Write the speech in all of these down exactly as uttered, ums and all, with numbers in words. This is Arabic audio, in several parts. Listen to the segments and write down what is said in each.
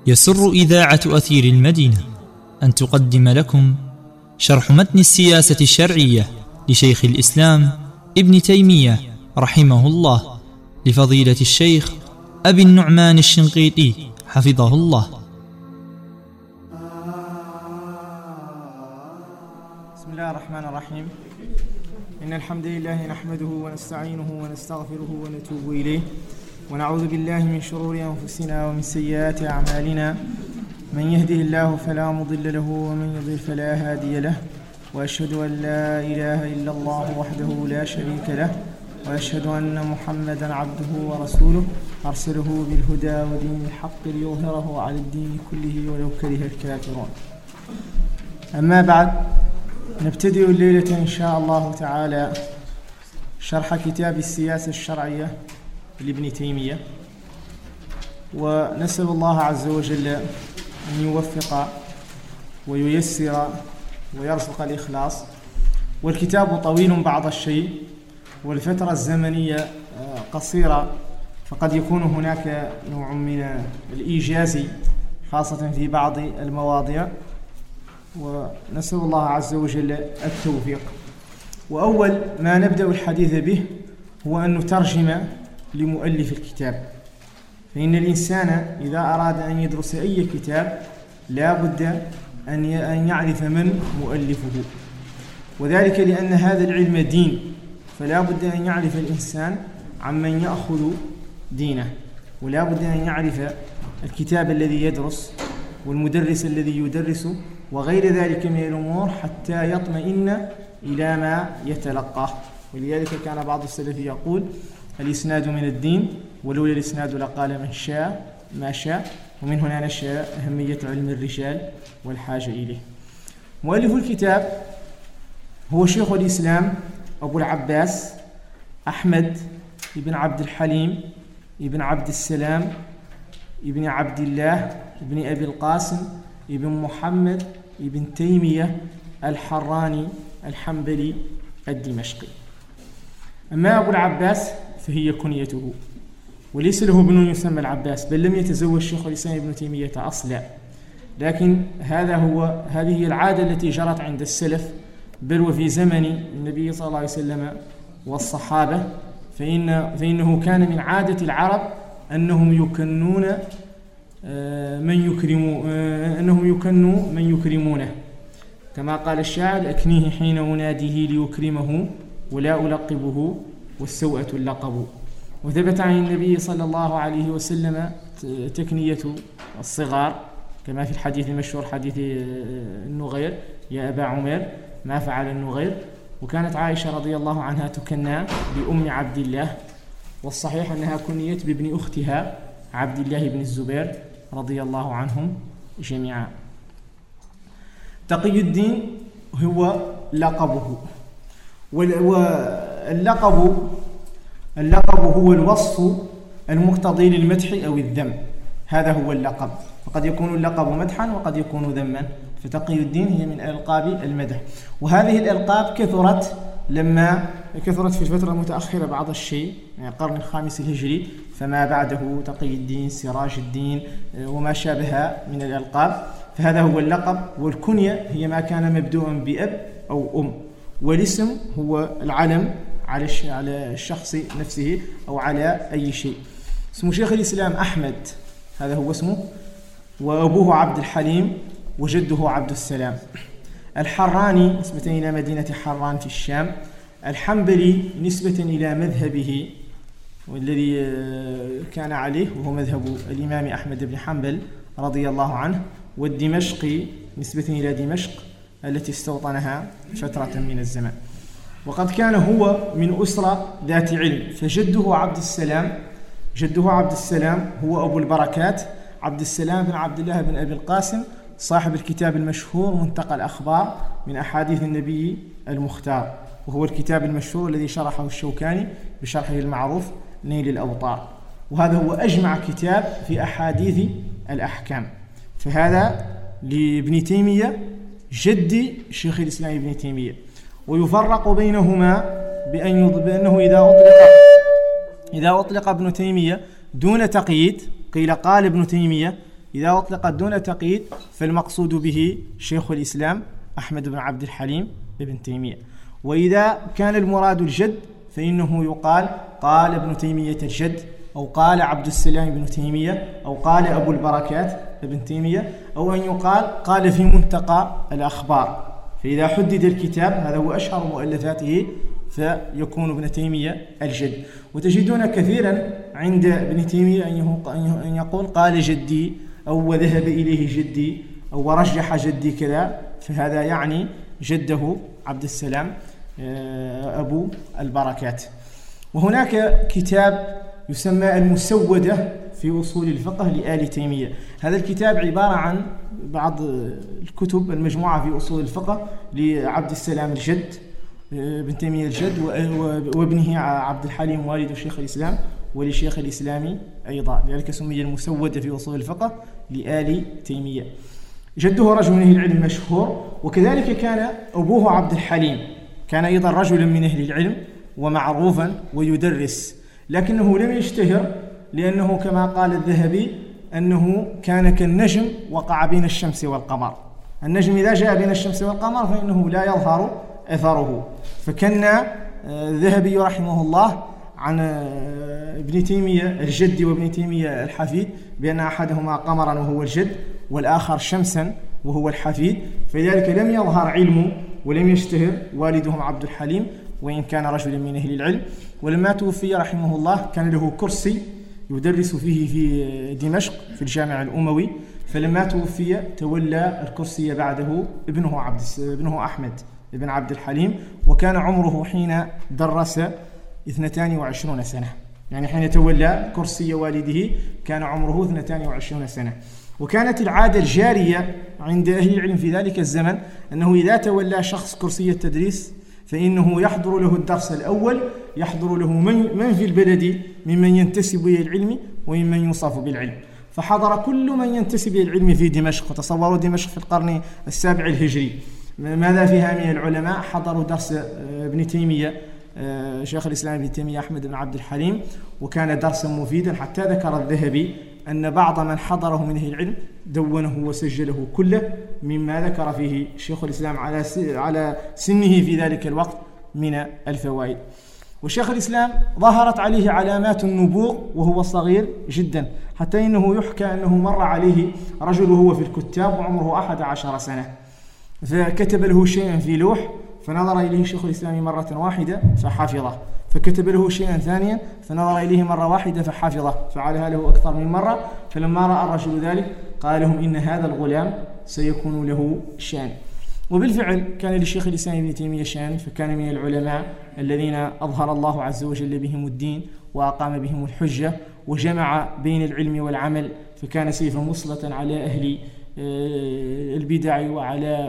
يسر إذاعة أثير المدينة أن تقدم لكم شرح متن السياسة الشرعية لشيخ الإسلام ابن تيمية رحمه الله لفضيلة الشيخ أبي النعمان الشنقيطي حفظه الله. بسم الله الرحمن الرحيم. إن الحمد لله نحمده ونستعينه ونستغفره ونتوب إليه، ونعوذ بالله من شرور أنفسنا ومن سيئات أعمالنا. من يهده الله فلا مضل له ومن يضلل فلا هادي له، وأشهد أن لا إله إلا الله وحده لا شريك له، وأشهد أن محمدا عبده ورسوله أرسله بالهدى ودين الحق ليظهره على الدين كله ولو كره الكافرون. أما بعد، نبتدئ الليلة إن شاء الله تعالى شرح كتاب السياسة الشرعية لابن تيمية، ونسأل الله عز وجل أن يوفق وييسر ويرزق الإخلاص. والكتاب طويل بعض الشيء، والفترة الزمنية قصيرة، فقد يكون هناك نوع من الإيجاز خاصة في بعض المواضيع، ونسأل الله عز وجل التوفيق. وأول ما نبدأ الحديث به هو أن نترجم لمؤلف الكتاب، فإن الإنسان إذا أراد أن يدرس أي كتاب لا بد أن يعرف من مؤلفه، وذلك لأن هذا العلم دين، فلا بد أن يعرف الإنسان عمن يأخذ دينه، ولا بد أن يعرف الكتاب الذي يدرس والمدرس الذي يدرسه وغير ذلك من الأمور حتى يطمئن إلى ما يتلقاه. ولذلك كان بعض السلف يقول: الإسناد من الدين، ولولا الإسناد لقال من شاء ما شاء. ومن هنا نشأ أهمية علم الرجال والحاجة إليه. مؤلف الكتاب هو شيخ الإسلام أبو العباس أحمد ابن عبد الحليم ابن عبد السلام ابن عبد الله ابن أبي القاسم ابن محمد ابن تيمية الحراني الحنبلي الدمشقي. أما أبو العباس فهي كنيته، وليس له ابن يسمى العباس، بل لم يتزوج شيخ الإسلام ابن تيمية أصلا، لكن هذا هو هذه العادة التي جرت عند السلف، بل وفي زمن النبي صلى الله عليه وسلم والصحابة، فإن فإنه كان من عادة العرب أنهم يكنون من يكرموا أنهم يكنوا من يكرمونه، كما قال الشاعر: أكنيه حين أناديه ليكرمه ولا ألقبه والسوءة اللقب. وثبت عن النبي صلى الله عليه وسلم تكنية الصغار، كما في الحديث المشهور حديث النغير: يا أبا عمير ما فعل النغير. وكانت عائشة رضي الله عنها تكنى بأم عبد الله، والصحيح أنها كنيت بابن أختها عبد الله بن الزبير رضي الله عنهم جميعا. تقي الدين هو لقبه، واللقب اللقب هو الوصف المقتضي للمدح أو الذم، هذا هو اللقب. فقد يكون اللقب مدحا وقد يكون ذما، فتقي الدين هي من ألقاب المدح. وهذه الألقاب كثرت لما كثرت في الفترة المتأخرة بعض الشيء، يعني القرن الخامس الهجري فما بعده: تقي الدين، سراج الدين، وما شابه من الألقاب. فهذا هو اللقب. والكنية هي ما كان مبدوءا بأب أو أم، والاسم هو العلم على الشخص نفسه أو على أي شيء. اسم شيخ الإسلام أحمد، هذا هو اسمه، وأبوه عبد الحليم وجده عبد السلام. الحراني نسبة إلى مدينة حران في الشام. الحنبلي نسبة إلى مذهبه والذي كان عليه، وهو مذهب الإمام أحمد بن حنبل رضي الله عنه. والدمشقي نسبة إلى دمشق التي استوطنها فترة من الزمان. وقد كان هو من أسرة ذات علم، فجده عبد السلام جده عبد السلام هو أبو البركات عبد السلام بن عبد الله بن أبي القاسم، صاحب الكتاب المشهور منتقى الأخبار من أحاديث النبي المختار، وهو الكتاب المشهور الذي شرحه الشوكاني بشرحه المعروف نيل الأوطار، وهذا هو أجمع كتاب في أحاديث الأحكام. فهذا لابن تيمية جد شيخ الإسلام ابن تيمية. ويفرق بينهما بأن بأنه إذا أطلق إذا أطلق ابن تيمية دون تقييد قيل قال ابن تيمية، إذا أطلق دون تقييد فالمقصود به شيخ الإسلام أحمد بن عبد الحليم ابن تيمية. وإذا كان المراد الجد فإنه يقال قال ابن تيمية الجد، أو قال عبد السلام بن تيمية، أو قال أبو البركات ابن تيمية، أو أن يقال قال في منتقى الأخبار. فإذا حدد الكتاب هذا هو أشهر مؤلفاته فيكون ابن تيمية الجد. وتجدون كثيرا عند ابن تيمية أن يقول قال جدي، أو وذهب إليه جدي، أو ورجح جدي كذا، فهذا يعني جده عبد السلام أبو البركات. وهناك كتاب يسمى المسودة في أصول الفقه لآل تيمية. هذا الكتاب عبارة عن بعض الكتب المجموعة في أصول الفقه لعبد السلام الجد ابن تيمية الجد، وابنه عبد الحليم والد شيخ الإسلام، ولشيخ الإسلام أيضا، لذلك سمي المسودة في أصول الفقه لآل تيمية. جده رجل من أهل العلم مشهور، وكذلك كان أبوه عبد الحليم كان أيضا رجلا من أهل العلم ومعروفا ويدرس، لكنه لم يشتهر لأنه كما قال الذهبي أنه كان كالنجم وقع بين الشمس والقمر. النجم إذا جاء بين الشمس والقمر فإنه لا يظهر أثره. فكان الذهبي رحمه الله عن ابن تيمية الجد وابن تيمية الحفيد بأن أحدهما قمرا وهو الجد، والآخر شمسا وهو الحفيد، فلذلك لم يظهر علمه ولم يشتهر والدهم عبد الحليم وإن كان رجلا من أهل العلم. ولما توفي رحمه الله كان له كرسي يدرس فيه في دمشق في الجامع الأموي، فلما توفي تولى الكرسي بعده ابنه عبد ابنه أحمد بن عبد الحليم، وكان عمره حين درس اثنتان وعشرون سنة، يعني حين تولى كرسي والده كان عمره اثنتان وعشرون سنة. وكانت العادة الجارية عند أهل العلم في ذلك الزمن أنه إذا تولى شخص كرسي التدريس فإنه يحضر له الدرس الأول، يحضر له من, من في البلد ممن ينتسب إلى العلم وممن يوصف بالعلم. فحضر كل من ينتسب إلى العلم في دمشق، وتصوروا دمشق في القرن السابع الهجري ماذا فيها من العلماء. حضروا درس ابن تيمية شيخ الإسلام ابن تيمية أحمد بن عبد الحليم، وكان درسا مفيدا حتى ذكر الذهبي أن بعض من حضره من أهل العلم دونه وسجله كله مما ذكر فيه شيخ الإسلام على على سنه في ذلك الوقت من الفوائد. وشيخ الإسلام ظهرت عليه علامات النبوغ وهو صغير جدا، حتى إنه يحكى أنه مر عليه رجل وهو في الكتاب وعمره أحد عشر سنة، فكتب له شيئا في لوح فنظر إليه شيخ الإسلام مرة واحدة فحفظه، فكتب له شيئا ثانيا فنظر إليه مرة واحدة فحفظه، فعلها له أكثر من مرة. فلما رأى الرجل ذلك قال لهم إن هذا الغلام سيكون له شأن. وبالفعل كان للشيخ الإسلام ابن تيمية شأن، فكان من العلماء الذين أظهر الله عز وجل بهم الدين وأقام بهم الحجة وجمع بين العلم والعمل، فكان سيفا مصلة على أهل البدع وعلى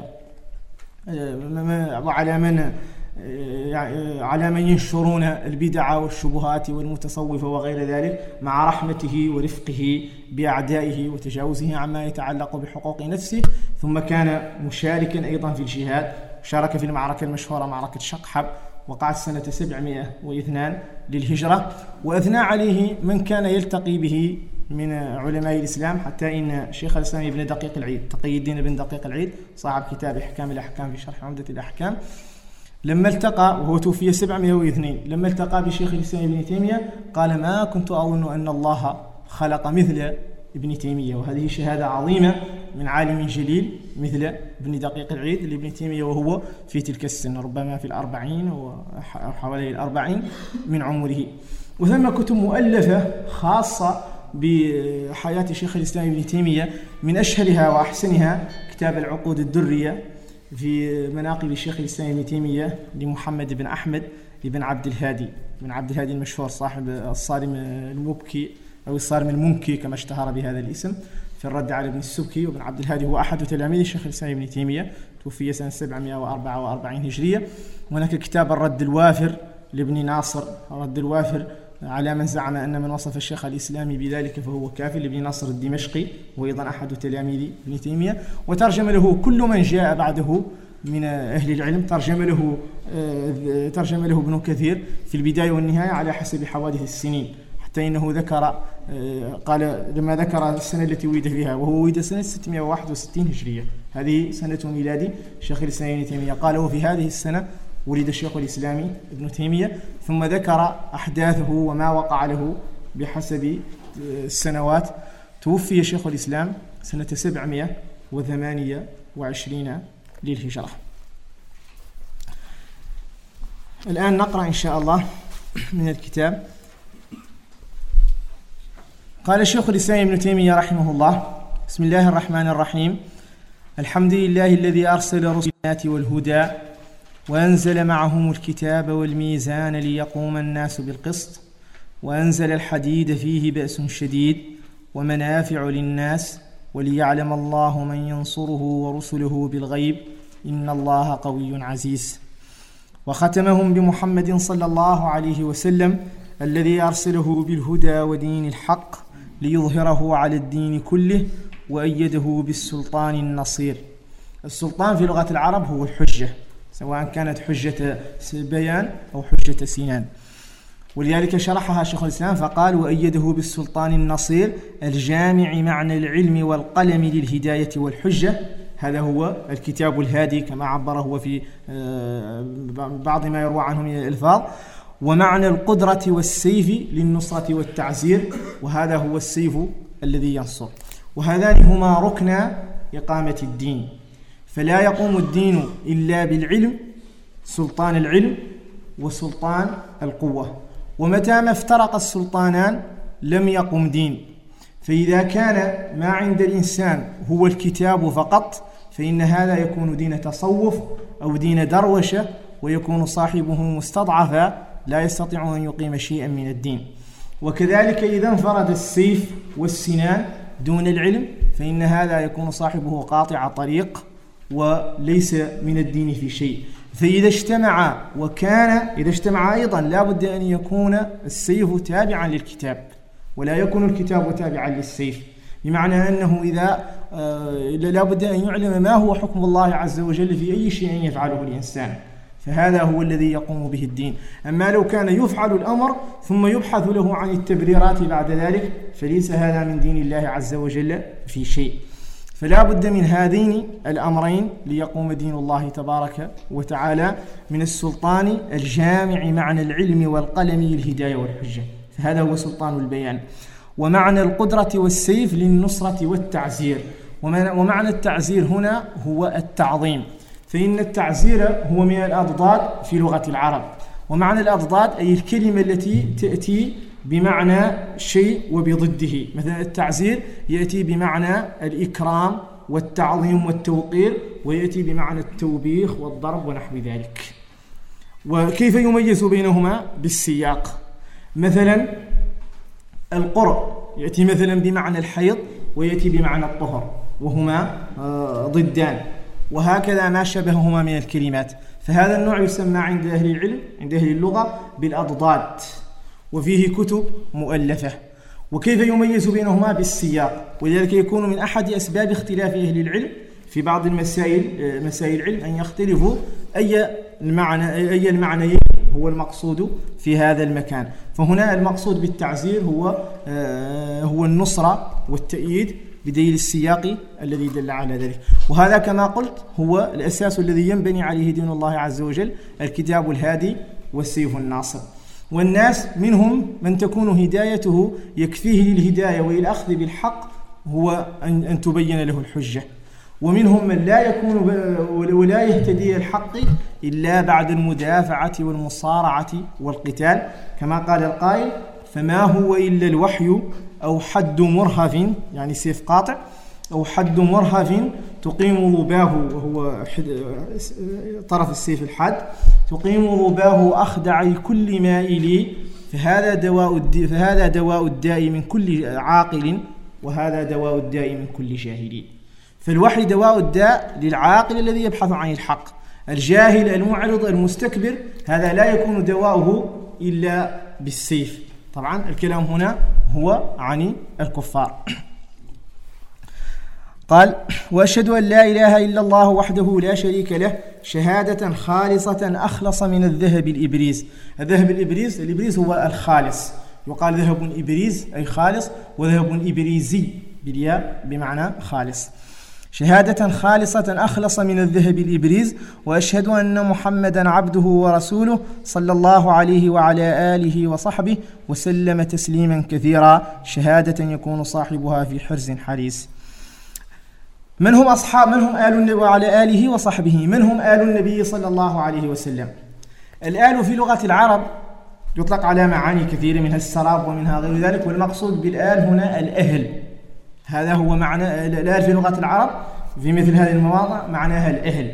وعلى من على من ينشرون البدع والشبهات والمتصوفة وغير ذلك، مع رحمته ورفقه بأعدائه وتجاوزه عما يتعلق بحقوق نفسه. ثم كان مشاركا أيضا في الجهاد، شارك في المعركة المشهورة معركة شقحب وقعت سنة سبعمائة واثنين للهجرة، وأثنى عليه من كان يلتقي به من علماء الإسلام، حتى إن شيخ الإسلام ابن دقيق العيد تقي الدين ابن دقيق العيد صاحب كتاب إحكام الأحكام في شرح عمدة الأحكام، لما التقى وهو توفي سبعمائة واثنين، لما التقى بشيخ الإسلام ابن تيمية قال ما كنت أظن أن الله خلق مثل ابن تيمية. وهذه شهادة عظيمة من عالم جليل مثل ابن دقيق العيد لابن تيمية وهو في تلك السن، ربما في الأربعين أو حوالي الأربعين من عمره. وثم كتب مؤلفة خاصة بحياة شيخ الإسلام ابن تيمية، من أشهرها وأحسنها كتاب العقود الدرية في مناقب الشيخ الإسلام ابن تيمية لمحمد بن أحمد بن عبد الهادي بن عبد الهادي المشهور صاحب الصارم المبكي أو الصارم المنكي كما اشتهر بهذا الاسم، في الرد على ابن السبكي. وابن عبد الهادي هو أحد تلاميذ الشيخ الإسلام ابن تيمية، توفي سنة سبعمائة وأربعة وأربعين هجرية. وهناك كتاب الرد الوافر لابن ناصر، الرد الوافر على من زعم أن من وصف الشيخ الإسلامي بذلك فهو كافر، لابن ناصر الدمشقي وأيضا أحد تلاميذ ابن تيمية. وترجم له كل من جاء بعده من أهل العلم، ترجم له ترجم له ابن كثير في البداية والنهاية على حسب حوادث السنين، حتى حتى إنه ذكر قال لما ذكر السنة التي ولد فيها، وهو ولد سنة ستمائة وواحد وستين هجرية، هذه سنة ميلاد شيخ الإسلام ابن تيمية. قال وفي هذه السنة ولد الشيخ الإسلامي ابن تيمية، ثم ذكر أحداثه وما وقع له بحسب السنوات. توفي شيخ الإسلام سنة سبعمائة وثمانية وعشرين للهجرة. الآن نقرأ إن شاء الله من الكتاب. قال الشيخ الإسلام ابن تيمية رحمه الله: بسم الله الرحمن الرحيم. الحمد لله الذي أرسل الرسل والهدى وأنزل معهم الكتاب والميزان ليقوم الناس بالقسط، وأنزل الحديد فيه بأس شديد ومنافع للناس، وليعلم الله من ينصره ورسله بالغيب، إن الله قوي عزيز. وختمهم بمحمد صلى الله عليه وسلم الذي أرسله بالهدى ودين الحق ليظهره على الدين كله، وأيده بالسلطان النصير. السلطان في لغة العرب هو الحجة، سواء كانت حجة بيان أو حجة سنان، ولذلك شرحها شيخ الإسلام فقال: وأيده بالسلطان النصير الجامع معنى العلم والقلم للهداية والحجة. هذا هو الكتاب الهادي كما عبره هو في بعض ما يروى عنه من الألفاظ. ومعنى القدرة والسيف للنصرة والتعزير، وهذا هو السيف الذي ينصر. وهذان هما ركن إقامة الدين، فلا يقوم الدين إلا بالعلم، سلطان العلم وسلطان القوة. ومتى ما افترق السلطانان لم يقم دين. فإذا كان ما عند الإنسان هو الكتاب فقط فإن هذا يكون دين تصوف أو دين دروشة، ويكون صاحبه مستضعفا لا يستطيع أن يقيم شيئا من الدين. وكذلك إذا انفرد السيف والسنان دون العلم فإن هذا يكون صاحبه قاطع طريق وليس من الدين في شيء. فإذا اجتمع وكان إذا اجتمع أيضا لا بد أن يكون السيف تابعا للكتاب ولا يكون الكتاب تابعا للسيف، بمعنى أنه إذا لا بد أن يعلم ما هو حكم الله عز وجل في أي شيء يفعله الإنسان، فهذا هو الذي يقوم به الدين. أما لو كان يفعل الأمر ثم يبحث له عن التبريرات بعد ذلك فليس هذا من دين الله عز وجل في شيء. فلا بد من هذين الأمرين ليقوم دين الله تبارك وتعالى: من السلطان الجامع معنى العلم والقلم للهداية والحجة، فهذا هو سلطان البيان. ومعنى القدرة والسيف للنصرة والتعزير، ومعنى التعزير هنا هو التعظيم، فإن التعزير هو من الأضداد في لغة العرب. ومعنى الأضداد أي الكلمة التي تأتي بمعنى شيء وبضده. مثلا التعزير يأتي بمعنى الإكرام والتعظيم والتوقير، ويأتي بمعنى التوبيخ والضرب ونحو ذلك. وكيف يميز بينهما؟ بالسياق. مثلا القرء يأتي مثلا بمعنى الحيض ويأتي بمعنى الطهر، وهما ضدان، وهكذا ما شبههما من الكلمات. فهذا النوع يسمى عند أهل العلم عند أهل اللغة بالأضداد، وفيه كتب مؤلفة. وكيف يميز بينهما؟ بالسياق. ولذلك يكون من أحد أسباب اختلاف أهل العلم في بعض المسائل مسائل العلم أن يختلفوا أي المعنى أي المعنيين هو المقصود في هذا المكان. فهنا المقصود بالتعزير هو هو النصرة والتأييد بدليل السياق الذي دل على ذلك. وهذا كما قلت هو الأساس الذي ينبني عليه دين الله عز وجل: الكتاب الهادي والسيف الناصر. والناس منهم من تكون هدايته يكفيه للهداية والأخذ بالحق هو أن تبين له الحجة، ومنهم من لا يكون ولا يهتدي الحق إلا بعد المدافعة والمصارعة والقتال، كما قال القائل: فما هو إلا الوحي أو حد مرهف، يعني سيف قاطع، أو حد مرهف تقيم ضباه، وهو طرف السيف الحاد، تقيم ضباه أخدع كل مائل، فهذا دواء فهذا دواء الداء من كل عاقل، وهذا دواء الداء من كل جاهل. فالوحي دواء الداء للعاقل الذي يبحث عن الحق. الجاهل المعرض المستكبر هذا لا يكون دواؤه إلا بالسيف. طبعا الكلام هنا هو عن الكفار. قال: وأشهد أن لا إله إلا الله وحده لا شريك له شهادة خالصة أخلص من الذهب الإبريز. الذهب الإبريز الإبريز هو الخالص، يقال ذهب إبريز أي خالص، وذهب إبريزي بالياء بمعنى خالص. شهادة خالصة أخلص من الذهب الإبريز، وأشهد أن محمدا عبده ورسوله صلى الله عليه وعلى آله وصحبه وسلم تسليما كثيرا، شهادة يكون صاحبها في حرز حريص. من هم أصحاب من هم آل النبي وعلى آله وصحبه؟ من هم آل النبي صلى الله عليه وسلم؟ الآل في لغة العرب يطلق على معاني كثيرة، منها السراب ومنها غير ذلك، والمقصود بالآل هنا الأهل. هذا هو معنى الآل في لغة العرب في مثل هذه المواضع، معناها الأهل.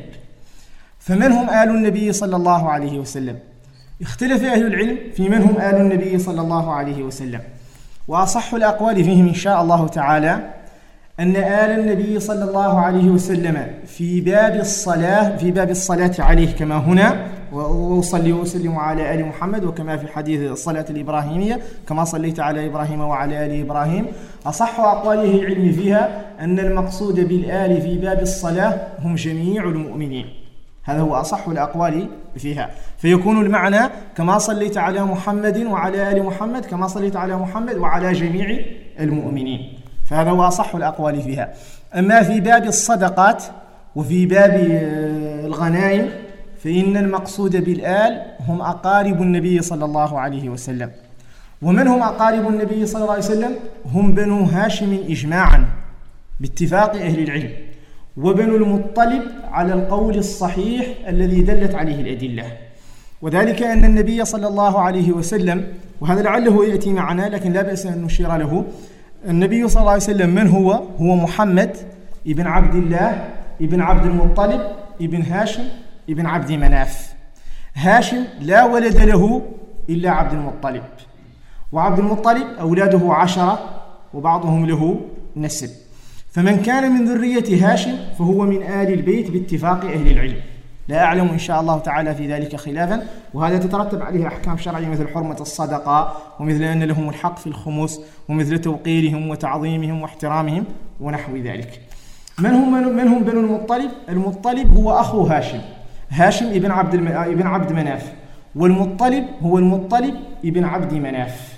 فمن هم آل النبي صلى الله عليه وسلم؟ اختلف أهل العلم في من هم آل النبي صلى الله عليه وسلم، وأصح الأقوال فيهم إن شاء الله تعالى أن آل النبي صلى الله عليه وسلم في باب الصلاة في باب الصلاة عليه كما هنا، وأصلي وأسلم على آل محمد، وكما في حديث الصلاة الإبراهيمية كما صليت على إبراهيم وعلى آل إبراهيم. أصح أقواله العلم فيها أن المقصود بالآل في باب الصلاة هم جميع المؤمنين، هذا هو أصح الأقوال فيها، فيكون المعنى كما صليت على محمد وعلى آل محمد كما صليت على محمد وعلى جميع المؤمنين، فهذا هو أصح الأقوال فيها. أما في باب الصدقات وفي باب الغنائم فإن المقصود بالآل هم أقارب النبي صلى الله عليه وسلم. ومن هم أقارب النبي صلى الله عليه وسلم؟ هم بنو هاشم إجماعا باتفاق أهل العلم، وبنو المطلب على القول الصحيح الذي دلت عليه الأدلة، وذلك أن النبي صلى الله عليه وسلم، وهذا لعله يأتي معنا لكن لا بأس أن نشير له، النبي صلى الله عليه وسلم من هو؟ هو محمد ابن عبد الله ابن عبد المطلب ابن هاشم ابن عبد مناف. هاشم لا ولد له إلا عبد المطلب، وعبد المطلب أولاده عشرة وبعضهم له نسب، فمن كان من ذرية هاشم فهو من آل البيت باتفاق أهل العلم، لا أعلم إن شاء الله تعالى في ذلك خلافا، وهذا تترتب عليه أحكام شرعية مثل حرمة الصدقة، ومثل أن لهم الحق في الخمس، ومثل توقيرهم وتعظيمهم واحترامهم ونحو ذلك. من هم من هم بنو المطلب؟ المطلب هو أخو هاشم، هاشم ابن عبد الم... ابن عبد مناف، والمطلب هو المطلب ابن عبد مناف.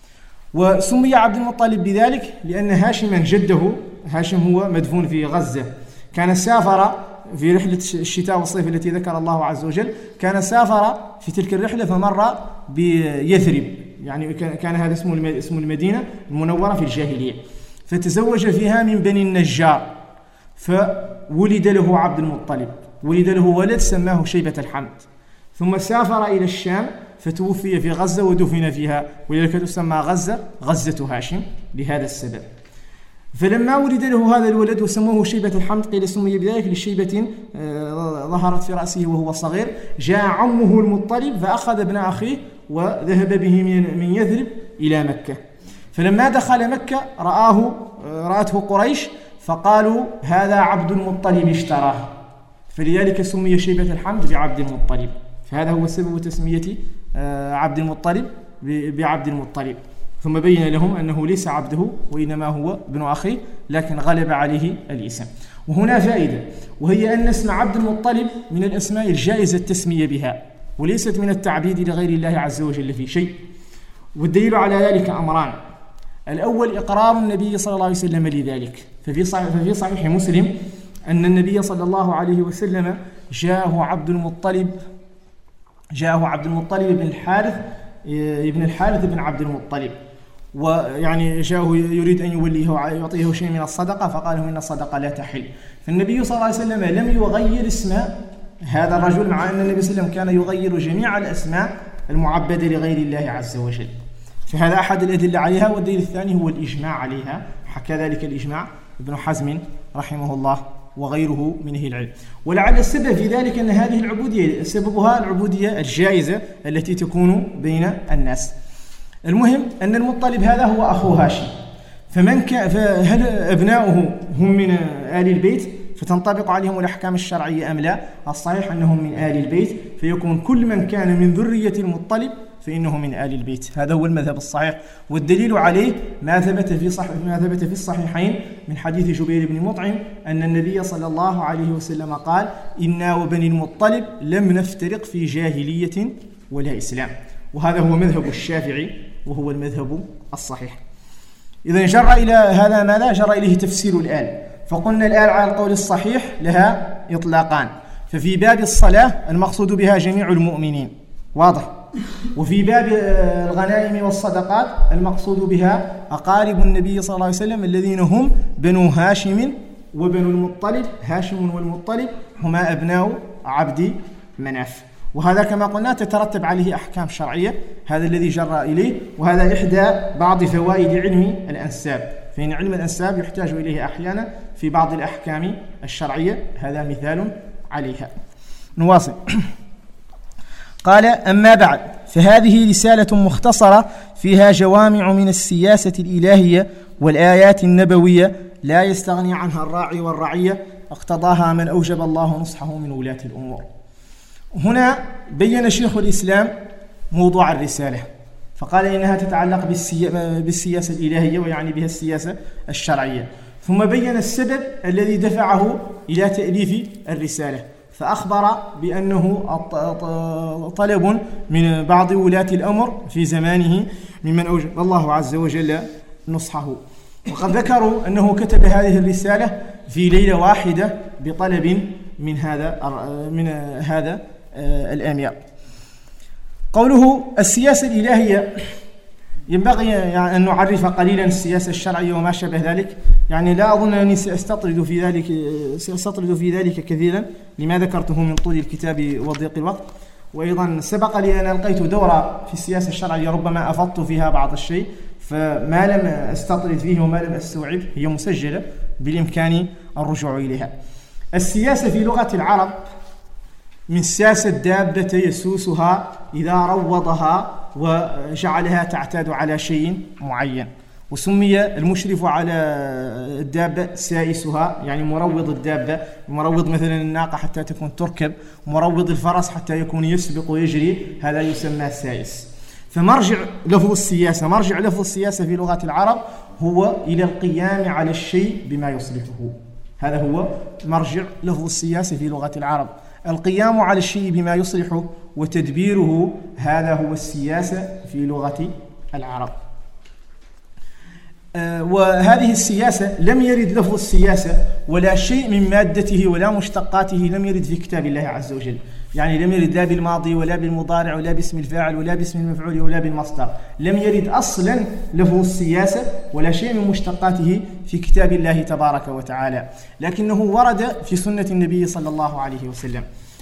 وسمي عبد المطلب بذلك لأن هاشما جده، هاشم هو مدفون في غزة، كان سافر في رحلة الشتاء والصيف التي ذكر الله عز وجل، كان سافر في تلك الرحلة فمر بيثرب، يعني كان هذا اسمه اسم المدينة المنورة في الجاهلية، فتزوج فيها من بني النجار، فولد له عبد المطلب، ولد له ولد سماه شيبة الحمد، ثم سافر إلى الشام فتوفي في غزة ودفن فيها، ولذلك تسمى غزة غزة هاشم بهذا السبب. فلما ولد له هذا الولد وسموه شيبة الحمد، قيل سمي بذلك لشيبة ظهرت في رأسه وهو صغير، جاء عمه المطلب فأخذ ابن أخيه وذهب به من يثرب إلى مكة، فلما دخل مكة رآه رأته قريش فقالوا هذا عبد المطلب اشتراه، فلذلك سمي شيبة الحمد بعبد المطلب، فهذا هو سبب تسمية عبد المطلب بعبد المطلب. ثم بين لهم أنه ليس عبده وإنما هو ابن أخيه، لكن غلب عليه الاسم. وهنا فائدة، وهي أن اسم عبد المطلب من الأسماء الجائزة التسمية بها، وليست من التعبيد لغير الله عز وجل في شيء. والدليل على ذلك أمران: الأول إقرار النبي صلى الله عليه وسلم لذلك، ففي صحيح, ففي صحيح مسلم أن النبي صلى الله عليه وسلم جاءه عبد المطلب جاءه عبد المطلب بن الحارث ابن الحارث بن عبد المطلب، ويعني جاءه يريد أن يوليه ويعطيه شيء من الصدقة، فقال له إن الصدقة لا تحل. فالنبي صلى الله عليه وسلم لم يغير اسم هذا الرجل، مع أن النبي صلى الله عليه وسلم كان يغير جميع الأسماء المعبدة لغير الله عز وجل، فهذا أحد الأدلة عليها. والدليل الثاني هو الإجماع عليها، حكى ذلك الإجماع ابن حزم رحمه الله وغيره من أهل العلم. ولعل السبب في ذلك أن هذه العبودية سببها العبودية الجائزة التي تكون بين الناس. المهم أن المطلب هذا هو أخو هاشم، فمن كان فهل أبناؤه هم من آل البيت فتنطبق عليهم الأحكام الشرعية أم لا؟ الصحيح أنهم من آل البيت، فيكون كل من كان من ذرية المطلب فإنه من آل البيت، هذا هو المذهب الصحيح. والدليل عليه ما ثبت في صح ما ثبت في الصحيحين من حديث جبير بن مطعم أن النبي صلى الله عليه وسلم قال: إنا وبني المطلب لم نفترق في جاهلية ولا إسلام. وهذا هو مذهب الشافعي وهو المذهب الصحيح. إذا جرى إلى هذا ماذا؟ جرى إليه تفسير الآل. فقلنا الآل على القول الصحيح لها إطلاقان، ففي باب الصلاة المقصود بها جميع المؤمنين، واضح، وفي باب الغنائم والصدقات المقصود بها أقارب النبي صلى الله عليه وسلم الذين هم بنو هاشم وبنو المطلب. هاشم والمطلب هما أبناء عبد مناف، وهذا كما قلنا تترتب عليه أحكام شرعية، هذا الذي جرى إليه، وهذا إحدى بعض فوائد علم الأنساب، فإن علم الأنساب يحتاج إليه أحيانا في بعض الأحكام الشرعية، هذا مثال عليها. نواصل. قال: أما بعد، فهذه رسالة مختصرة فيها جوامع من السياسة الإلهية والآيات النبوية لا يستغني عنها الراعي والرعية، اقتضاها من أوجب الله نصحه من ولاة الأمور. هنا بين شيخ الإسلام موضوع الرسالة، فقال إنها تتعلق بالسياسة الإلهية، ويعني بها السياسة الشرعية، ثم بين السبب الذي دفعه إلى تأليف الرسالة، فأخبر بأنه طلب من بعض ولاة الأمر في زمانه ممن أوجب الله عز وجل نصحه. وقد ذكروا أنه كتب هذه الرسالة في ليلة واحدة بطلب من هذا من هذا الأمير. قوله السياسة الإلهية، ينبغي يعني أن نعرف قليلا السياسة الشرعية وما شابه ذلك، يعني لا أظن أني سأستطرد في ذلك سأستطرد في ذلك كثيرا لما ذكرته من طول الكتاب وضيق الوقت. وأيضا سبق لي أن ألقيت دورة في السياسة الشرعية ربما أفضت فيها بعض الشيء، فما لم أستطرد فيه وما لم أستوعب هي مسجلة بالإمكان الرجوع إليها. السياسة في لغة العرب من سياسة دابة يسوسها إذا روضها وجعلها تعتاد على شيء معين، وسمي المشرف على الدابة سائسها، يعني مروض الدابة، مروض مثلا الناقة حتى تكون تركب، مروض الفرس حتى يكون يسبق ويجري، هذا يسمى سائس. فمرجع لفظ السياسة مرجع لفظ السياسة في لغة العرب هو إلى القيام على الشيء بما يصلحه، هذا هو مرجع لفظ السياسة في لغة العرب، القيام على الشيء بما يصلحه وتدبيره، هذا هو السياسة في لغة العرب. آه وهذه السياسة لم يرد لفظ السياسة ولا شيء من مادته ولا مشتقاته لم يرد في كتاب الله عز وجل، يعني لم يرد لا بالماضي ولا بالمضارع ولا باسم الفاعل ولا باسم المفعول ولا بالمصدر، لم يرد أصلا لفظ السياسة ولا شيء من مشتقاته في كتاب الله تبارك وتعالى، لكنه ورد في سنة النبي صلى الله عليه وسلم،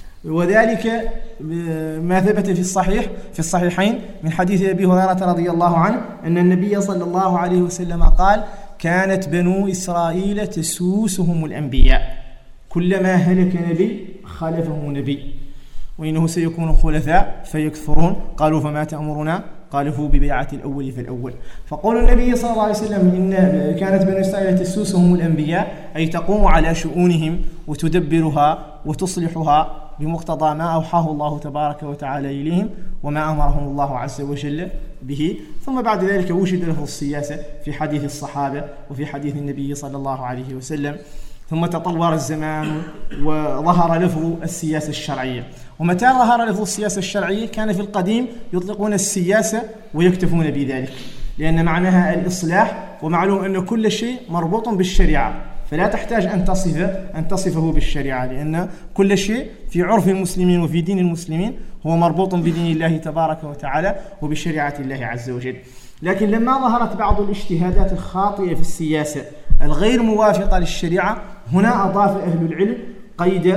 وذلك ما ثبت في الصحيح في الصحيحين من حديث أبي هريرة رضي الله عنه أن النبي صلى الله عليه وسلم قال: كانت بنو إسرائيل تسوسهم الأنبياء، كلما هلك نبي خلفه نبي، وإنه سيكون خلفاء فيكثرون، قالوا فما تأمرنا؟ قالوا فوا ببيعة الأول فالأول. فقول النبي صلى الله عليه وسلم إن كانت بنو إسرائيل تسوسهم الأنبياء، أي تقوم على شؤونهم وتدبرها وتصلحها بمقتضى ما أوحاه الله تبارك وتعالى إليهم وما أمرهم الله عز وجل به. ثم بعد ذلك وجد له السياسة في حديث الصحابة وفي حديث النبي صلى الله عليه وسلم، ثم تطور الزمان وظهر لفظ السياسة الشرعية. ومتى ظهر لفظ السياسة الشرعية كان في القديم يطلقون السياسة ويكتفون بذلك، لأن معناها الإصلاح، ومعلوم أن كل شيء مربوط بالشريعة، فلا تحتاج أن تصف أن تصفه بالشريعة، لأن كل شيء في عرف المسلمين وفي دين المسلمين هو مربوط بدين الله تبارك وتعالى وبشريعة الله عز وجل. لكن لما ظهرت بعض الاجتهادات الخاطئة في السياسة الغير موافقة للشريعة، هنا أضاف أهل العلم قيد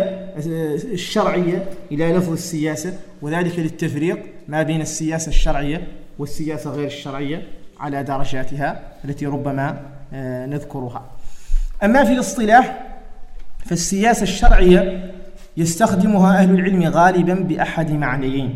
الشرعية إلى لفظ السياسة، وذلك للتفريق ما بين السياسة الشرعية والسياسة غير الشرعية على درجاتها التي ربما نذكرها. أما في الاصطلاح فالسياسة الشرعية يستخدمها أهل العلم غالبا بأحد معنيين،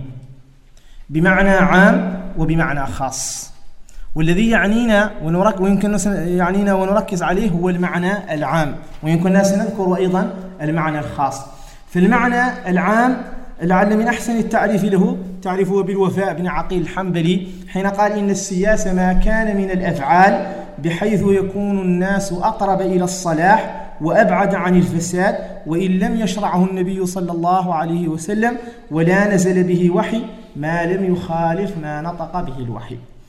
بمعنى عام وبمعنى خاص، والذي يعنينا ونرك ويمكن يعنينا ونركز عليه هو المعنى العام، ويمكن سنذكر أيضا المعنى الخاص. في المعنى العام لعل من أحسن التعريف له تعريفه بالوفاء بن عقيل الحنبلي حين قال: إن السياسة ما كان من الأفعال بحيث يكون الناس أقرب إلى الصلاح وأبعد عن الفساد، وإن لم يشرعه النبي صلى الله عليه وسلم ولا نزل به وحي ما لم يخالف ما نطق به الوحي.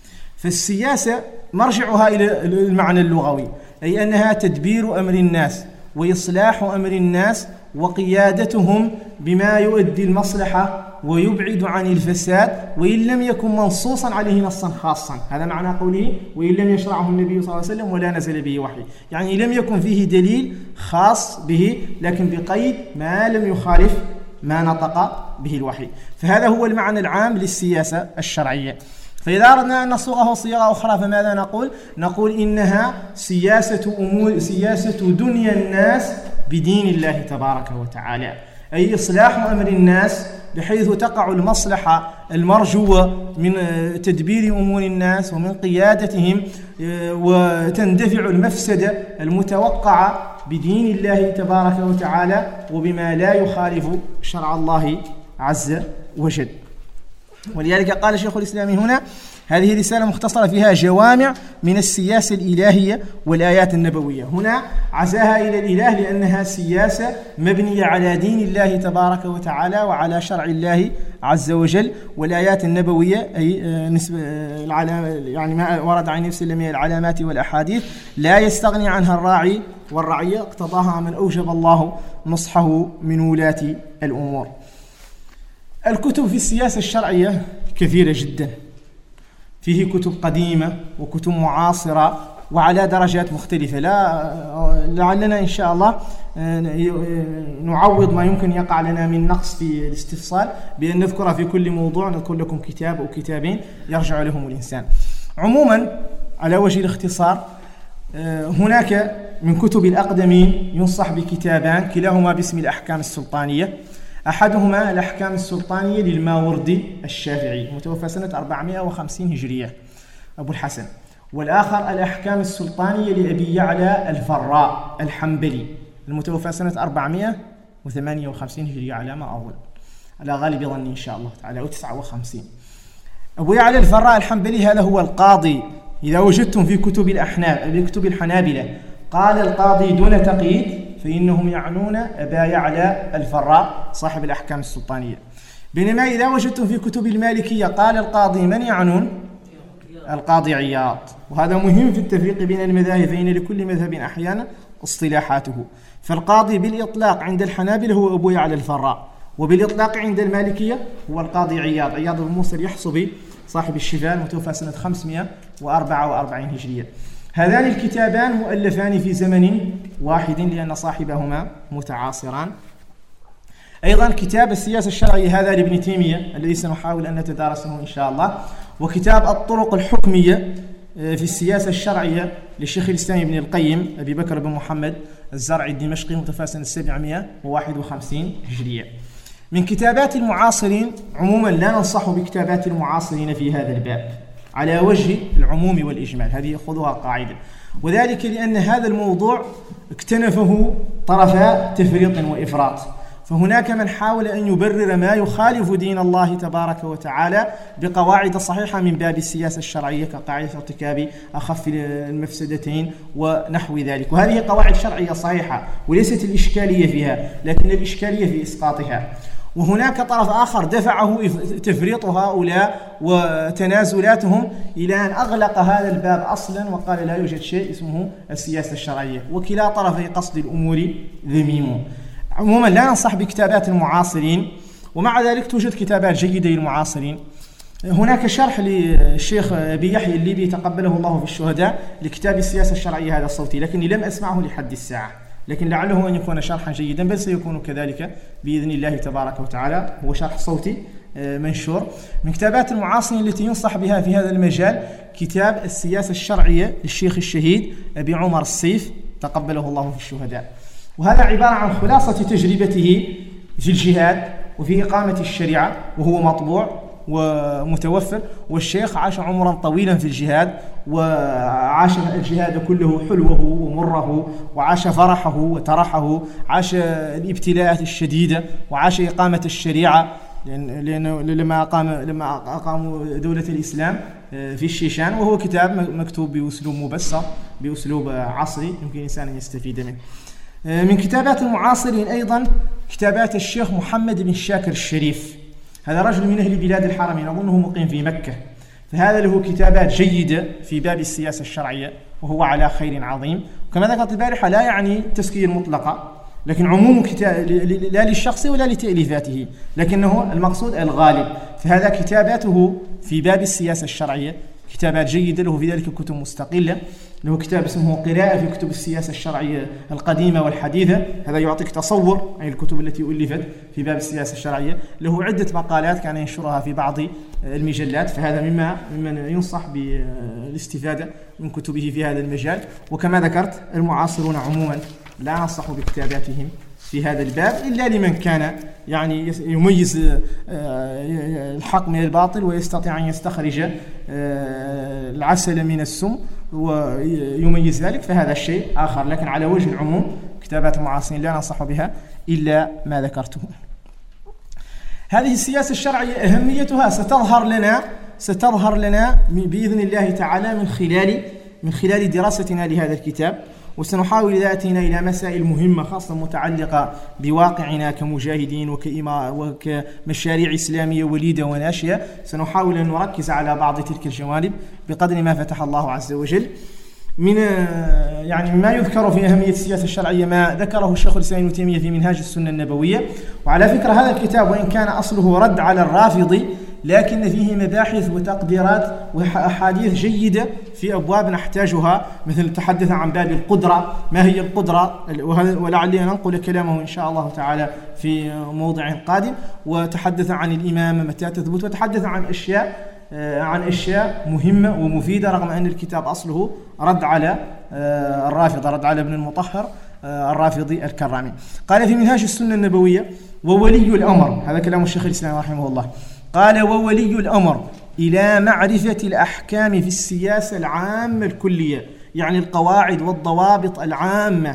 فالسياسة مرجعها إلى المعنى اللغوي، أي أنها تدبير أمر الناس وإصلاح أمر الناس وقيادتهم بما يؤدي المصلحة ويبعد عن الفساد، وإن لم يكن منصوصا عليه نصا خاصا. هذا معنى قوله وإن لم يشرعه النبي صلى الله عليه وسلم ولا نزل به وحي، يعني لم يكن فيه دليل خاص به، لكن بقيد ما لم يخالف ما نطق به الوحي. فهذا هو المعنى العام للسياسة الشرعية. فإذا أردنا أن نصوغه صيغة أخرى فماذا نقول؟ نقول إنها سياسة أمور سياسة دنيا الناس بدين الله تبارك وتعالى، أي إصلاح أمر الناس بحيث تقع المصلحة المرجوة من تدبير أمور الناس ومن قيادتهم، وتندفع المفسدة المتوقعة بدين الله تبارك وتعالى وبما لا يخالف شرع الله عز وجل. ولذلك قال شيخ الإسلام هنا: هذه رسالة مختصرة فيها جوامع من السياسة الإلهية والآيات النبوية. هنا عزاها إلى الإله لأنها سياسة مبنية على دين الله تبارك وتعالى وعلى شرع الله عز وجل، والآيات النبوية أي نسبة يعني ما ورد عن نفس من العلامات والأحاديث لا يستغني عنها الراعي والرعية، اقتضاها من أوجب الله نصحه من ولاة الأمور. الكتب في السياسة الشرعية كثيرة جدا، فيه كتب قديمة وكتب معاصرة وعلى درجات مختلفة. لا لعلنا إن شاء الله نعوض ما يمكن يقع لنا من نقص في الاستفصال بأن نذكر في كل موضوع نذكر لكم كتاب أو كتابين يرجع لهم الإنسان. عموما على وجه الاختصار، هناك من كتب الأقدمين ينصح بكتابان كلاهما باسم الأحكام السلطانية. أحدهما الأحكام السلطانية للماوردي الشافعي المتوفى سنة أربعمائة وخمسين هجرية أبو الحسن، والآخر الأحكام السلطانية لأبي يعلى الفراء الحنبلي المتوفى سنة أربعمائة وثمانية وخمسين هجرية على ما أظن، على غالب ظني إن شاء الله تعالى، أو تسعة وخمسين. أبو يعلى الفراء الحنبلي هذا هو القاضي. إذا وجدتم في كتب الأحناف في كتب الحنابلة قال القاضي دون تقييد فإنهم يعنون أبا يعلى الفراء صاحب الأحكام السلطانية. بينما إذا وجدتم في كتب المالكية قال القاضي من يعنون؟ القاضي عياض. وهذا مهم في التفريق بين المذاهب، فإن لكل مذهب أحيانا اصطلاحاته. فالقاضي بالإطلاق عند الحنابلة هو أبو يعلى الفراء، وبالإطلاق عند المالكية هو القاضي عياض عياض بن موسى اليحصبي صاحب الشفاء المتوفى سنة خمسمائة وأربعة وأربعين هجرية. هذان الكتابان مؤلفان في زمن واحد لأن صاحبهما متعاصران. أيضا كتاب السياسة الشرعية هذا لابن تيمية الذي سنحاول أن نتدارسه إن شاء الله، وكتاب الطرق الحكمية في السياسة الشرعية للشيخ الإسلام ابن القيم أبي بكر بن محمد الزرعي الدمشقي متوفى سنة سبعمائة وواحد وخمسين هجرية. من كتابات المعاصرين عموما لا ننصح بكتابات المعاصرين في هذا الباب على وجه العموم والإجمال، هذه خذوها قاعدة، وذلك لأن هذا الموضوع اكتنفه طرفا تفريط وإفراط. فهناك من حاول أن يبرر ما يخالف دين الله تبارك وتعالى بقواعد صحيحة من باب السياسة الشرعية كقاعدة ارتكاب أخف المفسدتين ونحو ذلك، وهذه قواعد شرعية صحيحة وليست الإشكالية فيها، لكن الإشكالية في إسقاطها. وهناك طرف آخر دفعه تفريط هؤلاء وتنازلاتهم إلى أن أغلق هذا الباب أصلا وقال لا يوجد شيء اسمه السياسة الشرعية، وكلا طرفي قصد الأمور ذميم. عموما لا ننصح بكتابات المعاصرين، ومع ذلك توجد كتابات جيدة للمعاصرين. هناك شرح للشيخ أبي يحيى الليبي تقبله الله في الشهداء لكتاب السياسة الشرعية هذا الصوتي، لكني لم أسمعه لحد الساعة، لكن لعله أن يكون شرحا جيدا، بل سيكون كذلك بإذن الله تبارك وتعالى. هو شرح صوتي منشور. من كتابات المعاصرين التي ينصح بها في هذا المجال كتاب السياسة الشرعية للشيخ الشهيد أبي عمر السيف تقبله الله في الشهداء، وهذا عبارة عن خلاصة تجربته في الجهاد وفي إقامة الشريعة، وهو مطبوع ومتوفر. والشيخ عاش عمرا طويلا في الجهاد، وعاش الجهاد كله حلوه ومره، وعاش فرحه وترحه، عاش الابتلاءات الشديدة، وعاش إقامة الشريعة، لأنه لما أقام لما أقاموا دولة الإسلام في الشيشان. وهو كتاب مكتوب بأسلوب مبسط بأسلوب عصري يمكن الإنسان أن يستفيد منه. من كتابات المعاصرين أيضا كتابات الشيخ محمد بن شاكر الشريف، هذا رجل من أهل بلاد الحرمين، أظنه مقيم في مكة، فهذا له كتابات جيدة في باب السياسة الشرعية وهو على خير عظيم. وكما ذكرت البارحة لا يعني التزكية المطلقة، لكن عموم كتاب لا للشخص ولا لتأليفاته، لكنه المقصود الغالب. فهذا كتاباته في باب السياسة الشرعية كتابات جيدة، له في ذلك كتب مستقلة، له كتاب اسمه قراءة في كتب السياسة الشرعية القديمة والحديثة، هذا يعطيك تصور عن الكتب التي ألفت في باب السياسة الشرعية. له عدة مقالات كان ينشرها في بعض المجلات، فهذا مما ممن ينصح بالاستفادة من كتبه في هذا المجال. وكما ذكرت المعاصرون عموما لا ننصح بكتاباتهم في هذا الباب إلا لمن كان يعني يميز الحق من الباطل ويستطيع أن يستخرج العسل من السم ويميز ذلك، فهذا الشيء آخر. لكن على وجه العموم كتابات المعاصرين لا ننصح بها إلا ما ذكرته. هذه السياسة الشرعية أهميتها ستظهر لنا ستظهر لنا بإذن الله تعالى من خلال من خلال دراستنا لهذا الكتاب، وسنحاول إذا أتينا إلى مسائل مهمة خاصة متعلقة بواقعنا كمجاهدين وكمشاريع إسلامية وليدة وناشئة، سنحاول أن نركز على بعض تلك الجوانب بقدر ما فتح الله عز وجل. من يعني ما يذكر في أهمية السياسة الشرعية ما ذكره الشيخ الإسلام ابن تيمية في منهاج السنة النبوية. وعلى فكرة هذا الكتاب وإن كان أصله رد على الرافضي، لكن فيه مباحث وتقديرات وأحاديث جيدة في أبواب نحتاجها، مثل تحدث عن باب القدرة، ما هي القدرة، ولعلي ننقل كلامه إن شاء الله تعالى في موضع قادم، وتحدث عن الإمامة متى تثبت، وتحدث عن أشياء عن أشياء مهمة ومفيدة، رغم أن الكتاب أصله رد على الرافضة، رد على ابن المطهر الرافضي الكرامي. قال في منهاج السنة النبوية: وولي الأمر، هذا كلام الشيخ الإسلام رحمه الله، قال: وولي الأمر إلى معرفة الأحكام في السياسة العامة الكلية، يعني القواعد والضوابط العامة.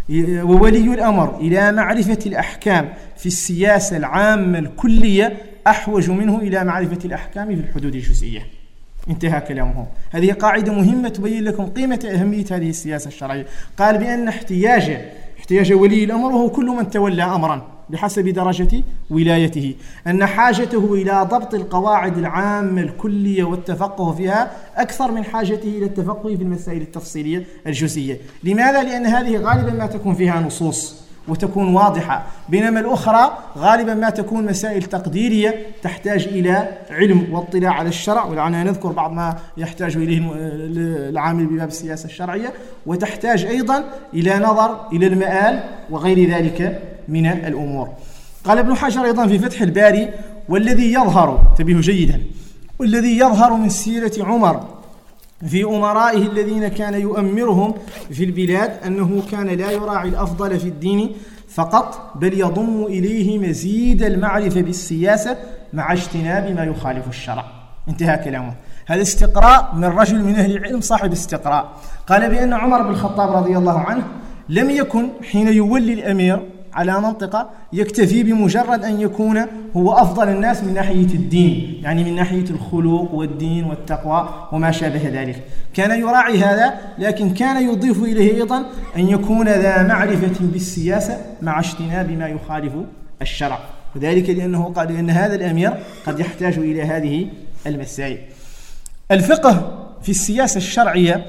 وولي الأمر إلى معرفة الأحكام في السياسة العامة الكلية أحوج منه إلى معرفة الأحكام في الحدود الجزئية. انتهى كلامه. هذه قاعدة مهمة تبين لكم قيمة أهمية هذه السياسة الشرعية. قال بأن احتياج احتياج ولي الأمر، وهو كل من تولى أمرا بحسب درجة ولايته، أن حاجته إلى ضبط القواعد العامة الكلية والتفقه فيها أكثر من حاجته إلى التفقه في المسائل التفصيلية الجزئية. لماذا؟ لأن هذه غالبا ما تكون فيها نصوص وتكون واضحة، بينما الأخرى غالبا ما تكون مسائل تقديرية تحتاج إلى علم واطلاع على الشرع، ولعلنا نذكر بعض ما يحتاج إليه العامل بباب السياسة الشرعية، وتحتاج أيضا إلى نظر إلى المآل وغير ذلك من الأمور. قال ابن حجر أيضا في فتح الباري: والذي يظهر، انتبهوا جيدا، والذي يظهر من سيرة عمر في أمرائه الذين كان يؤمرهم في البلاد أنه كان لا يراعي الأفضل في الدين فقط، بل يضم إليه مزيد المعرفة بالسياسة مع اجتناب ما يخالف الشرع. انتهى كلامه. هذا استقراء من رجل من أهل العلم صاحب استقراء. قال بأن عمر بن الخطاب رضي الله عنه لم يكن حين يولي الأمير على منطقة يكتفي بمجرد أن يكون هو أفضل الناس من ناحية الدين، يعني من ناحية الخلق والدين والتقوى وما شابه ذلك، كان يراعي هذا، لكن كان يضيف إليه أيضا أن يكون ذا معرفة بالسياسة مع اجتناب ما يخالف الشرع، وذلك لأنه قال أن هذا الأمير قد يحتاج إلى هذه المسائل. الفقه في السياسة الشرعية،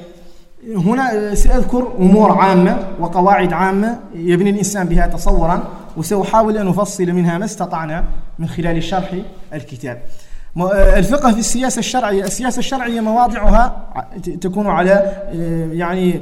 هنا سأذكر أمور عامة وقواعد عامة يبني الإنسان بها تصورا، وسأحاول أن أفصل منها ما استطعنا من خلال شرح الكتاب. الفقه في السياسة الشرعية، السياسة الشرعية مواضعها تكون على يعني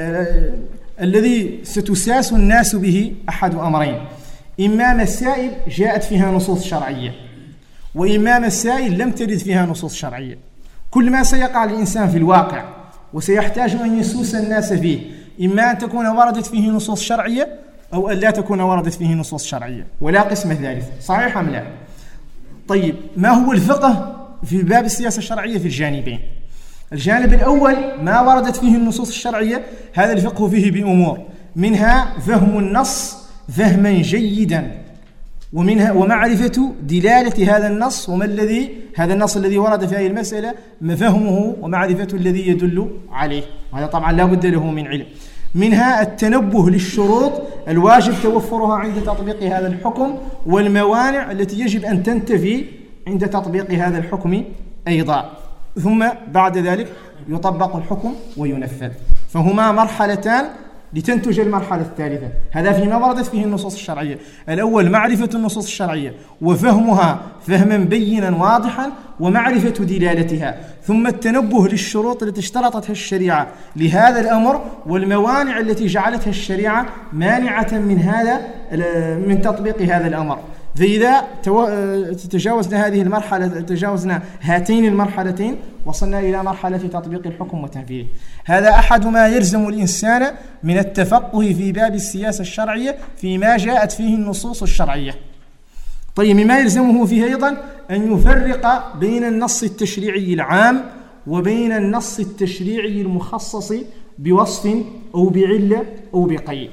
الذي ستساس الناس به أحد أمرين: إما مسائل جاءت فيها نصوص شرعية، وإما مسائل لم ترد فيها نصوص شرعية. كل ما سيقع الإنسان في الواقع وسيحتاج أن يسوس الناس فيه، إما أن تكون وردت فيه نصوص شرعية أو أن لا تكون وردت فيه نصوص شرعية، ولا قسم ثالث. صحيح أم لا؟ طيب، ما هو الفقه في باب السياسة الشرعية في الجانبين؟ الجانب الأول ما وردت فيه النصوص الشرعية، هذا الفقه فيه بأمور، منها فهم النص فهما جيدا، ومنها ومعرفة دلالة هذا النص وما الذي هذا النص الذي ورد في هذه المسألة، فهمه ومعرفة الذي يدل عليه، وهذا طبعا لا بد له من علم. منها التنبه للشروط الواجب توفرها عند تطبيق هذا الحكم، والموانع التي يجب أن تنتفي عند تطبيق هذا الحكم أيضا. ثم بعد ذلك يطبق الحكم وينفذ. فهما مرحلتان لتنتج المرحلة الثالثة. هذا فيما وردت فيه النصوص الشرعية. الأول معرفة النصوص الشرعية وفهمها فهما بينا واضحا ومعرفة دلالتها، ثم التنبه للشروط التي اشترطتها الشريعة لهذا الأمر والموانع التي جعلتها الشريعة مانعة من هذا من تطبيق هذا الأمر. فإذا تجاوزنا هذه المرحلة تجاوزنا هاتين المرحلتين وصلنا إلى مرحلة تطبيق الحكم وتنفيذه. هذا أحد ما يلزم الإنسان من التفقه في باب السياسة الشرعية فيما جاءت فيه النصوص الشرعية. طيب، مما يلزمه فيه أيضا أن يفرق بين النص التشريعي العام وبين النص التشريعي المخصص بوصف أو بعلة أو بقيد.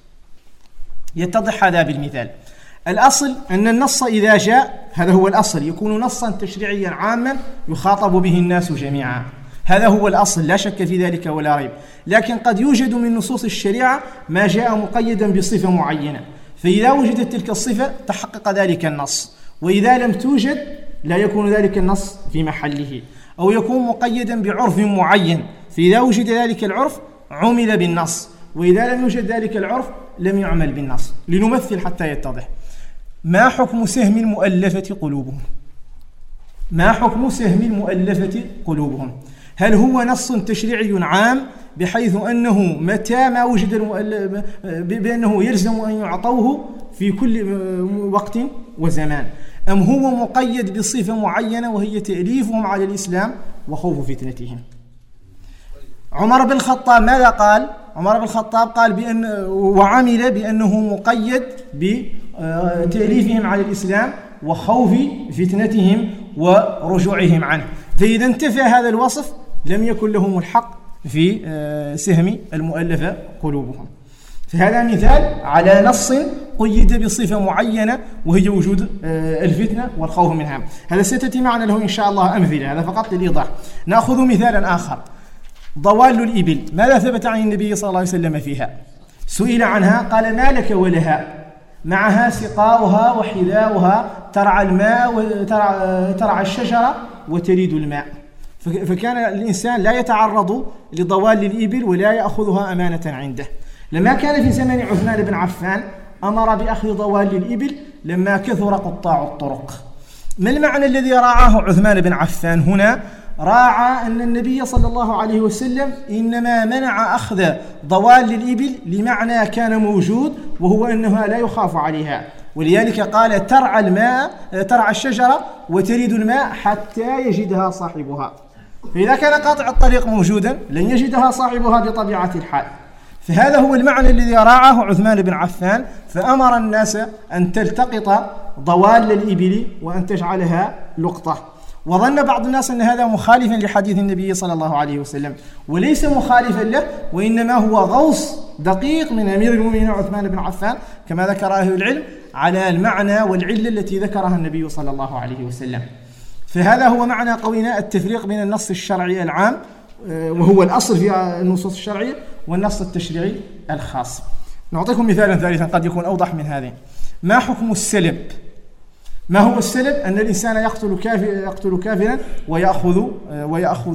يتضح هذا بالمثال. الأصل أن النص إذا جاء، هذا هو الأصل، يكون نصا تشريعيا عاما يخاطب به الناس جميعا. هذا هو الأصل لا شك في ذلك ولا ريب. لكن قد يوجد من نصوص الشريعة ما جاء مقيدا بصفة معينة، فإذا وجدت تلك الصفة تحقق ذلك النص، وإذا لم توجد لا يكون ذلك النص في محله، أو يكون مقيدا بعرف معين، فإذا وجد ذلك العرف عمل بالنص، وإذا لم يوجد ذلك العرف لم يعمل بالنص. لنمثل حتى يتضح. ما حكم سهم المؤلفة قلوبهم؟ ما حكم سهم المؤلفة قلوبهم؟ هل هو نص تشريعي عام بحيث أنه متى ما وجد المؤلف بأنه يلزم أن يعطوه في كل وقت وزمان، أم هو مقيد بصفة معينة وهي تأليفهم على الإسلام وخوف فتنتهم؟ عمر بن الخطاب ماذا قال؟ عمر بن الخطاب قال بأن وعمل بأنه مقيد بتأليفهم على الإسلام وخوف فتنتهم ورجوعهم عنه. فإذا انتفى هذا الوصف لم يكن لهم الحق في سهم المؤلفة قلوبهم. فهذا مثال على نص قيد بصفة معينة وهي وجود الفتنة والخوف منها. هذا ستأتي معنا له إن شاء الله أمثلة، هذا فقط للإيضاح. نأخذ مثالا آخر، ضوال الإبل. ماذا ثبت عن النبي صلى الله عليه وسلم فيها؟ سئل عنها قال: ما لك ولها؟ معها سقاؤها وحذاؤها، ترعى الماء وترعى ترعى الشجرة وتريد الماء. فكان الإنسان لا يتعرض لضوال الإبل ولا يأخذها أمانة عنده. لما كان في زمن عثمان بن عفان أمر بأخذ ضوال الإبل لما كثر قطاع الطرق. ما المعنى الذي راعاه عثمان بن عفان هنا؟ راعى أن النبي صلى الله عليه وسلم إنما منع أخذ ضوال الإبل لمعنى كان موجود، وهو أنها لا يخاف عليها، ولذلك قال: ترعى الماء ترعى الشجرة وتريد الماء حتى يجدها صاحبها. فإذا كان قاطع الطريق موجودا لن يجدها صاحبها بطبيعة الحال. فهذا هو المعنى الذي راعاه عثمان بن عفان، فأمر الناس أن تلتقط ضوال الإبل وأن تجعلها لقطة. وظن بعض الناس أن هذا مخالفا لحديث النبي صلى الله عليه وسلم، وليس مخالفا له، وإنما هو غوص دقيق من أمير المؤمنين عثمان بن عفان كما ذكر أهل العلم على المعنى والعلة التي ذكرها النبي صلى الله عليه وسلم. فهذا هو معنى قولنا التفريق بين النص الشرعي العام وهو الأصل في النصوص الشرعية والنص التشريعي الخاص. نعطيكم مثالا ثالثا قد يكون أوضح من هذا. ما حكم السلب؟ ما هو السلب؟ أن الإنسان يقتل كافر يقتل كافرا ويأخذ ويأخذ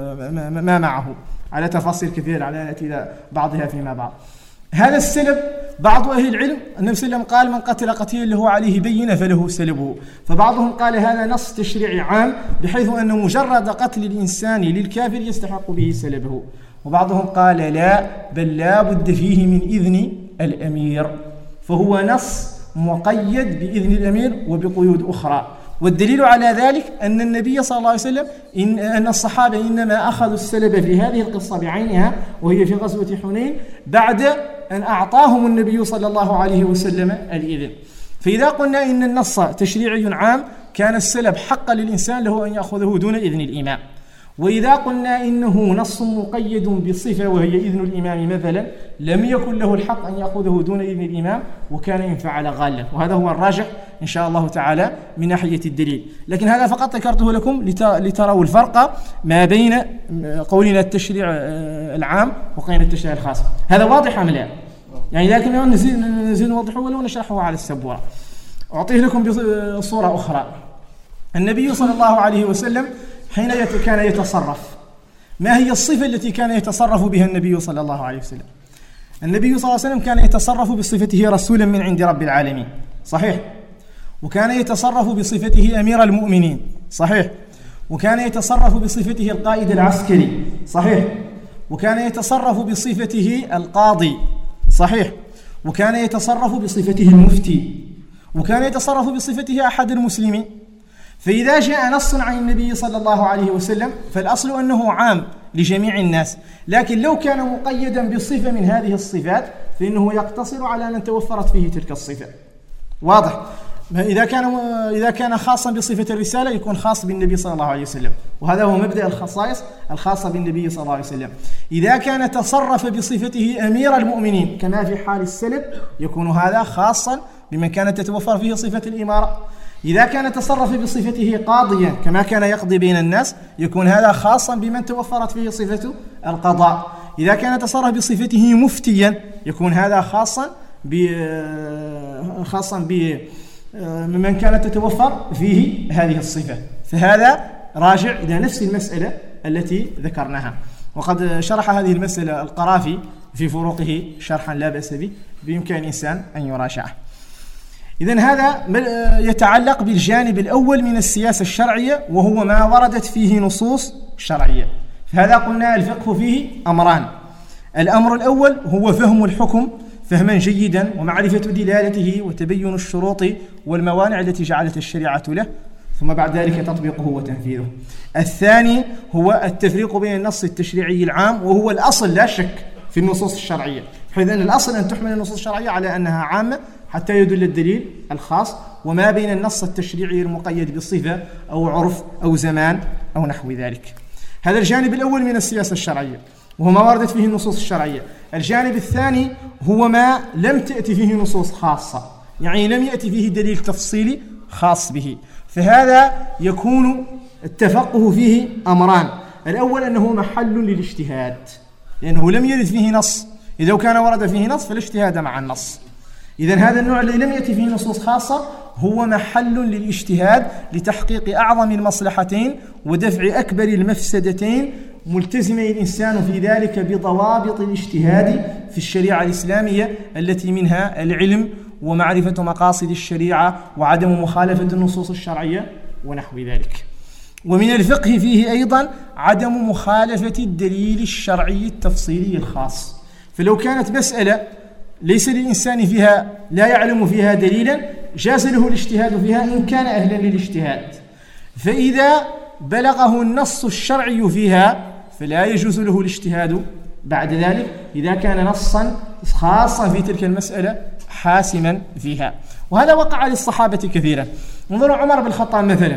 ما معه، على تفاصيل كثيرة على نأتي إلى بعضها فيما بعد. هذا السلب بعض أهل العلم النبي صلى الله عليه وسلم قال: من قتل قتيلا له عليه بينة فله سلبه. فبعضهم قال هذا نص تشريعي عام بحيث أن مجرد قتل الإنسان للكافر يستحق به سلبه. وبعضهم قال لا، بل لا بد فيه من إذن الأمير، فهو نص مقيد بإذن الأمير وبقيود أخرى. والدليل على ذلك أن النبي صلى الله عليه وسلم إن, أن الصحابة إنما أخذوا السلب في هذه القصة بعينها وهي في غزوة حنين بعد أن أعطاهم النبي صلى الله عليه وسلم الإذن. فإذا قلنا إن النص تشريعي عام كان السلب حقا للإنسان له أن يأخذه دون إذن الإمام. وإذا قلنا إنه نص مقيد بصفة وهي إذن الإمام مثلا لم يكن له الحق أن يأخذه دون إذن الإمام وكان إن فعل غالا. وهذا هو الراجح إن شاء الله تعالى من ناحية الدليل. لكن هذا فقط ذكرته لكم لتروا الفرق ما بين قولنا التشريع العام وقولنا التشريع الخاص. هذا واضح أم لا؟ يعني لكن نزيد نوضحه ولو نشرحه على السبورة. أعطيه لكم بصورة أخرى. النبي صلى الله عليه وسلم حين كان يتصرف. ما هي الصفة التي كان يتصرف بها النبي صلى الله عليه وسلم؟ النبي صلى الله عليه وسلم كان يتصرف بصفته رسولا من عند رب العالمين، صحيح؟ وكان يتصرف بصفته أمير المؤمنين، صحيح؟ وكان يتصرف بصفته القائد العسكري، صحيح؟ وكان يتصرف بصفته القاضي، صحيح؟ وكان يتصرف بصفته المفتي، وكان يتصرف بصفته أحد المسلمين. فإذا جاء نص عن النبي صلى الله عليه وسلم فالأصل أنه عام لجميع الناس، لكن لو كان مقيدا بصفة من هذه الصفات فإنه يقتصر على أن توفرت فيه تلك الصفة. واضح؟ إذا كان إذا كان خاصا بصفة الرسالة يكون خاص بالنبي صلى الله عليه وسلم، وهذا هو مبدأ الخصائص الخاصة بالنبي صلى الله عليه وسلم. إذا كان تصرف بصفته أمير المؤمنين كما في حال السلب يكون هذا خاصا بمن كانت تتوفر فيه صفة الإمارة. إذا كان تصرف بصفته قاضيا كما كان يقضي بين الناس يكون هذا خاصا بمن توفرت فيه صفة القضاء. إذا كان تصرف بصفته مفتيا يكون هذا خاصا ب خاصا ب ممن كانت تتوفر فيه هذه الصفة. فهذا راجع إلى نفس المسألة التي ذكرناها، وقد شرح هذه المسألة القرافي في فروقه شرحا لا بأس به، بإمكان الإنسان أن يراجعه. إذن هذا يتعلق بالجانب الأول من السياسة الشرعية، وهو ما وردت فيه نصوص شرعية. فهذا قلنا الفقه فيه أمران. الأمر الأول هو فهم الحكم فهما جيدا ومعرفة دلالته وتبين الشروط والموانع التي جعلت الشريعة له، ثم بعد ذلك تطبيقه وتنفيذه. الثاني هو التفريق بين النص التشريعي العام، وهو الأصل لا شك في النصوص الشرعية، حيث أن الأصل أن تحمل النصوص الشرعية على أنها عامة حتى يدل الدليل الخاص، وما بين النص التشريعي المقيد بصفة أو عرف أو زمان أو نحو ذلك. هذا الجانب الأول من السياسة الشرعية، وهو ما وردت فيه النصوص الشرعية. الجانب الثاني هو ما لم تأتي فيه نصوص خاصة، يعني لم يأتي فيه دليل تفصيلي خاص به، فهذا يكون التفقه فيه أمران. الأول أنه محل للاجتهاد، لأنه لم يرد فيه نص. إذا كان ورد فيه نص فالاجتهاد مع النص. إذن هذا النوع الذي لم يأتي فيه نصوص خاصة هو محل للاجتهاد لتحقيق أعظم المصلحتين ودفع أكبر المفسدتين، ملتزمي الإنسان في ذلك بضوابط الاجتهاد في الشريعة الإسلامية التي منها العلم ومعرفة مقاصد الشريعة وعدم مخالفة النصوص الشرعية ونحو ذلك. ومن الفقه فيه أيضا عدم مخالفة الدليل الشرعي التفصيلي الخاص. فلو كانت مسألة ليس للإنسان فيها لا يعلم فيها دليلا جاز له الاجتهاد فيها إن كان أهلا للاجتهاد، فإذا بلغه النص الشرعي فيها فلا يجوز له الاجتهاد بعد ذلك إذا كان نصا خاصا في تلك المسألة حاسما فيها. وهذا وقع للصحابة كثيرا. انظروا عمر بن الخطاب مثلا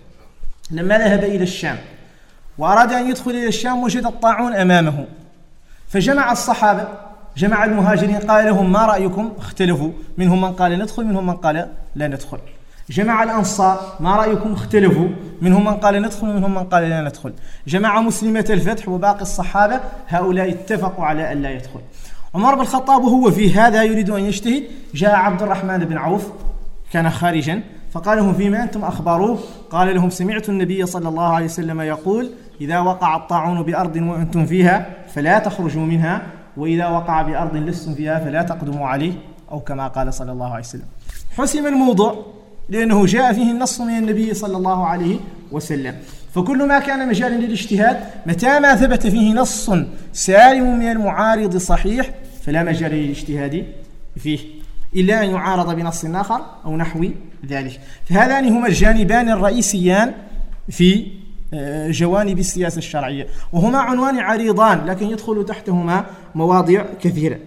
لما ذهب إلى الشام وأراد أن يدخل إلى الشام وجد الطاعون أمامه، فجمع الصحابة، جمع المهاجرين، قال لهم ما رأيكم؟ اختلفوا، منهم من قال ندخل منهم من قال لا ندخل. جمع الأنصار، ما رأيكم؟ اختلفوا، منهم من قال ندخل منهم من قال لا ندخل. جمع مسلمة الفتح وباقي الصحابة، هؤلاء اتفقوا على أن لا يدخل. عمر بن الخطاب وهو في هذا يريد أن يجتهد، جاء عبد الرحمن بن عوف كان خارجا فقال لهم فيما أنتم أخبروه؟ قال لهم سمعت النبي صلى الله عليه وسلم يقول إذا وقع الطاعون بأرض وأنتم فيها فلا تخرجوا منها، وإذا وقع بأرض لستم فيها فلا تقدموا عليه، أو كما قال صلى الله عليه وسلم. حسم الموضوع لأنه جاء فيه النص من النبي صلى الله عليه وسلم. فكل ما كان مجالا للاجتهاد متى ما ثبت فيه نص سالم من المعارض صحيح فلا مجال للاجتهاد فيه إلا أن يعارض بنص آخر أو نحو ذلك. فهذان هما الجانبان الرئيسيان في جوانب السياسة الشرعية، وهما عنوان عريضان لكن يدخل تحتهما مواضيع كثيرة.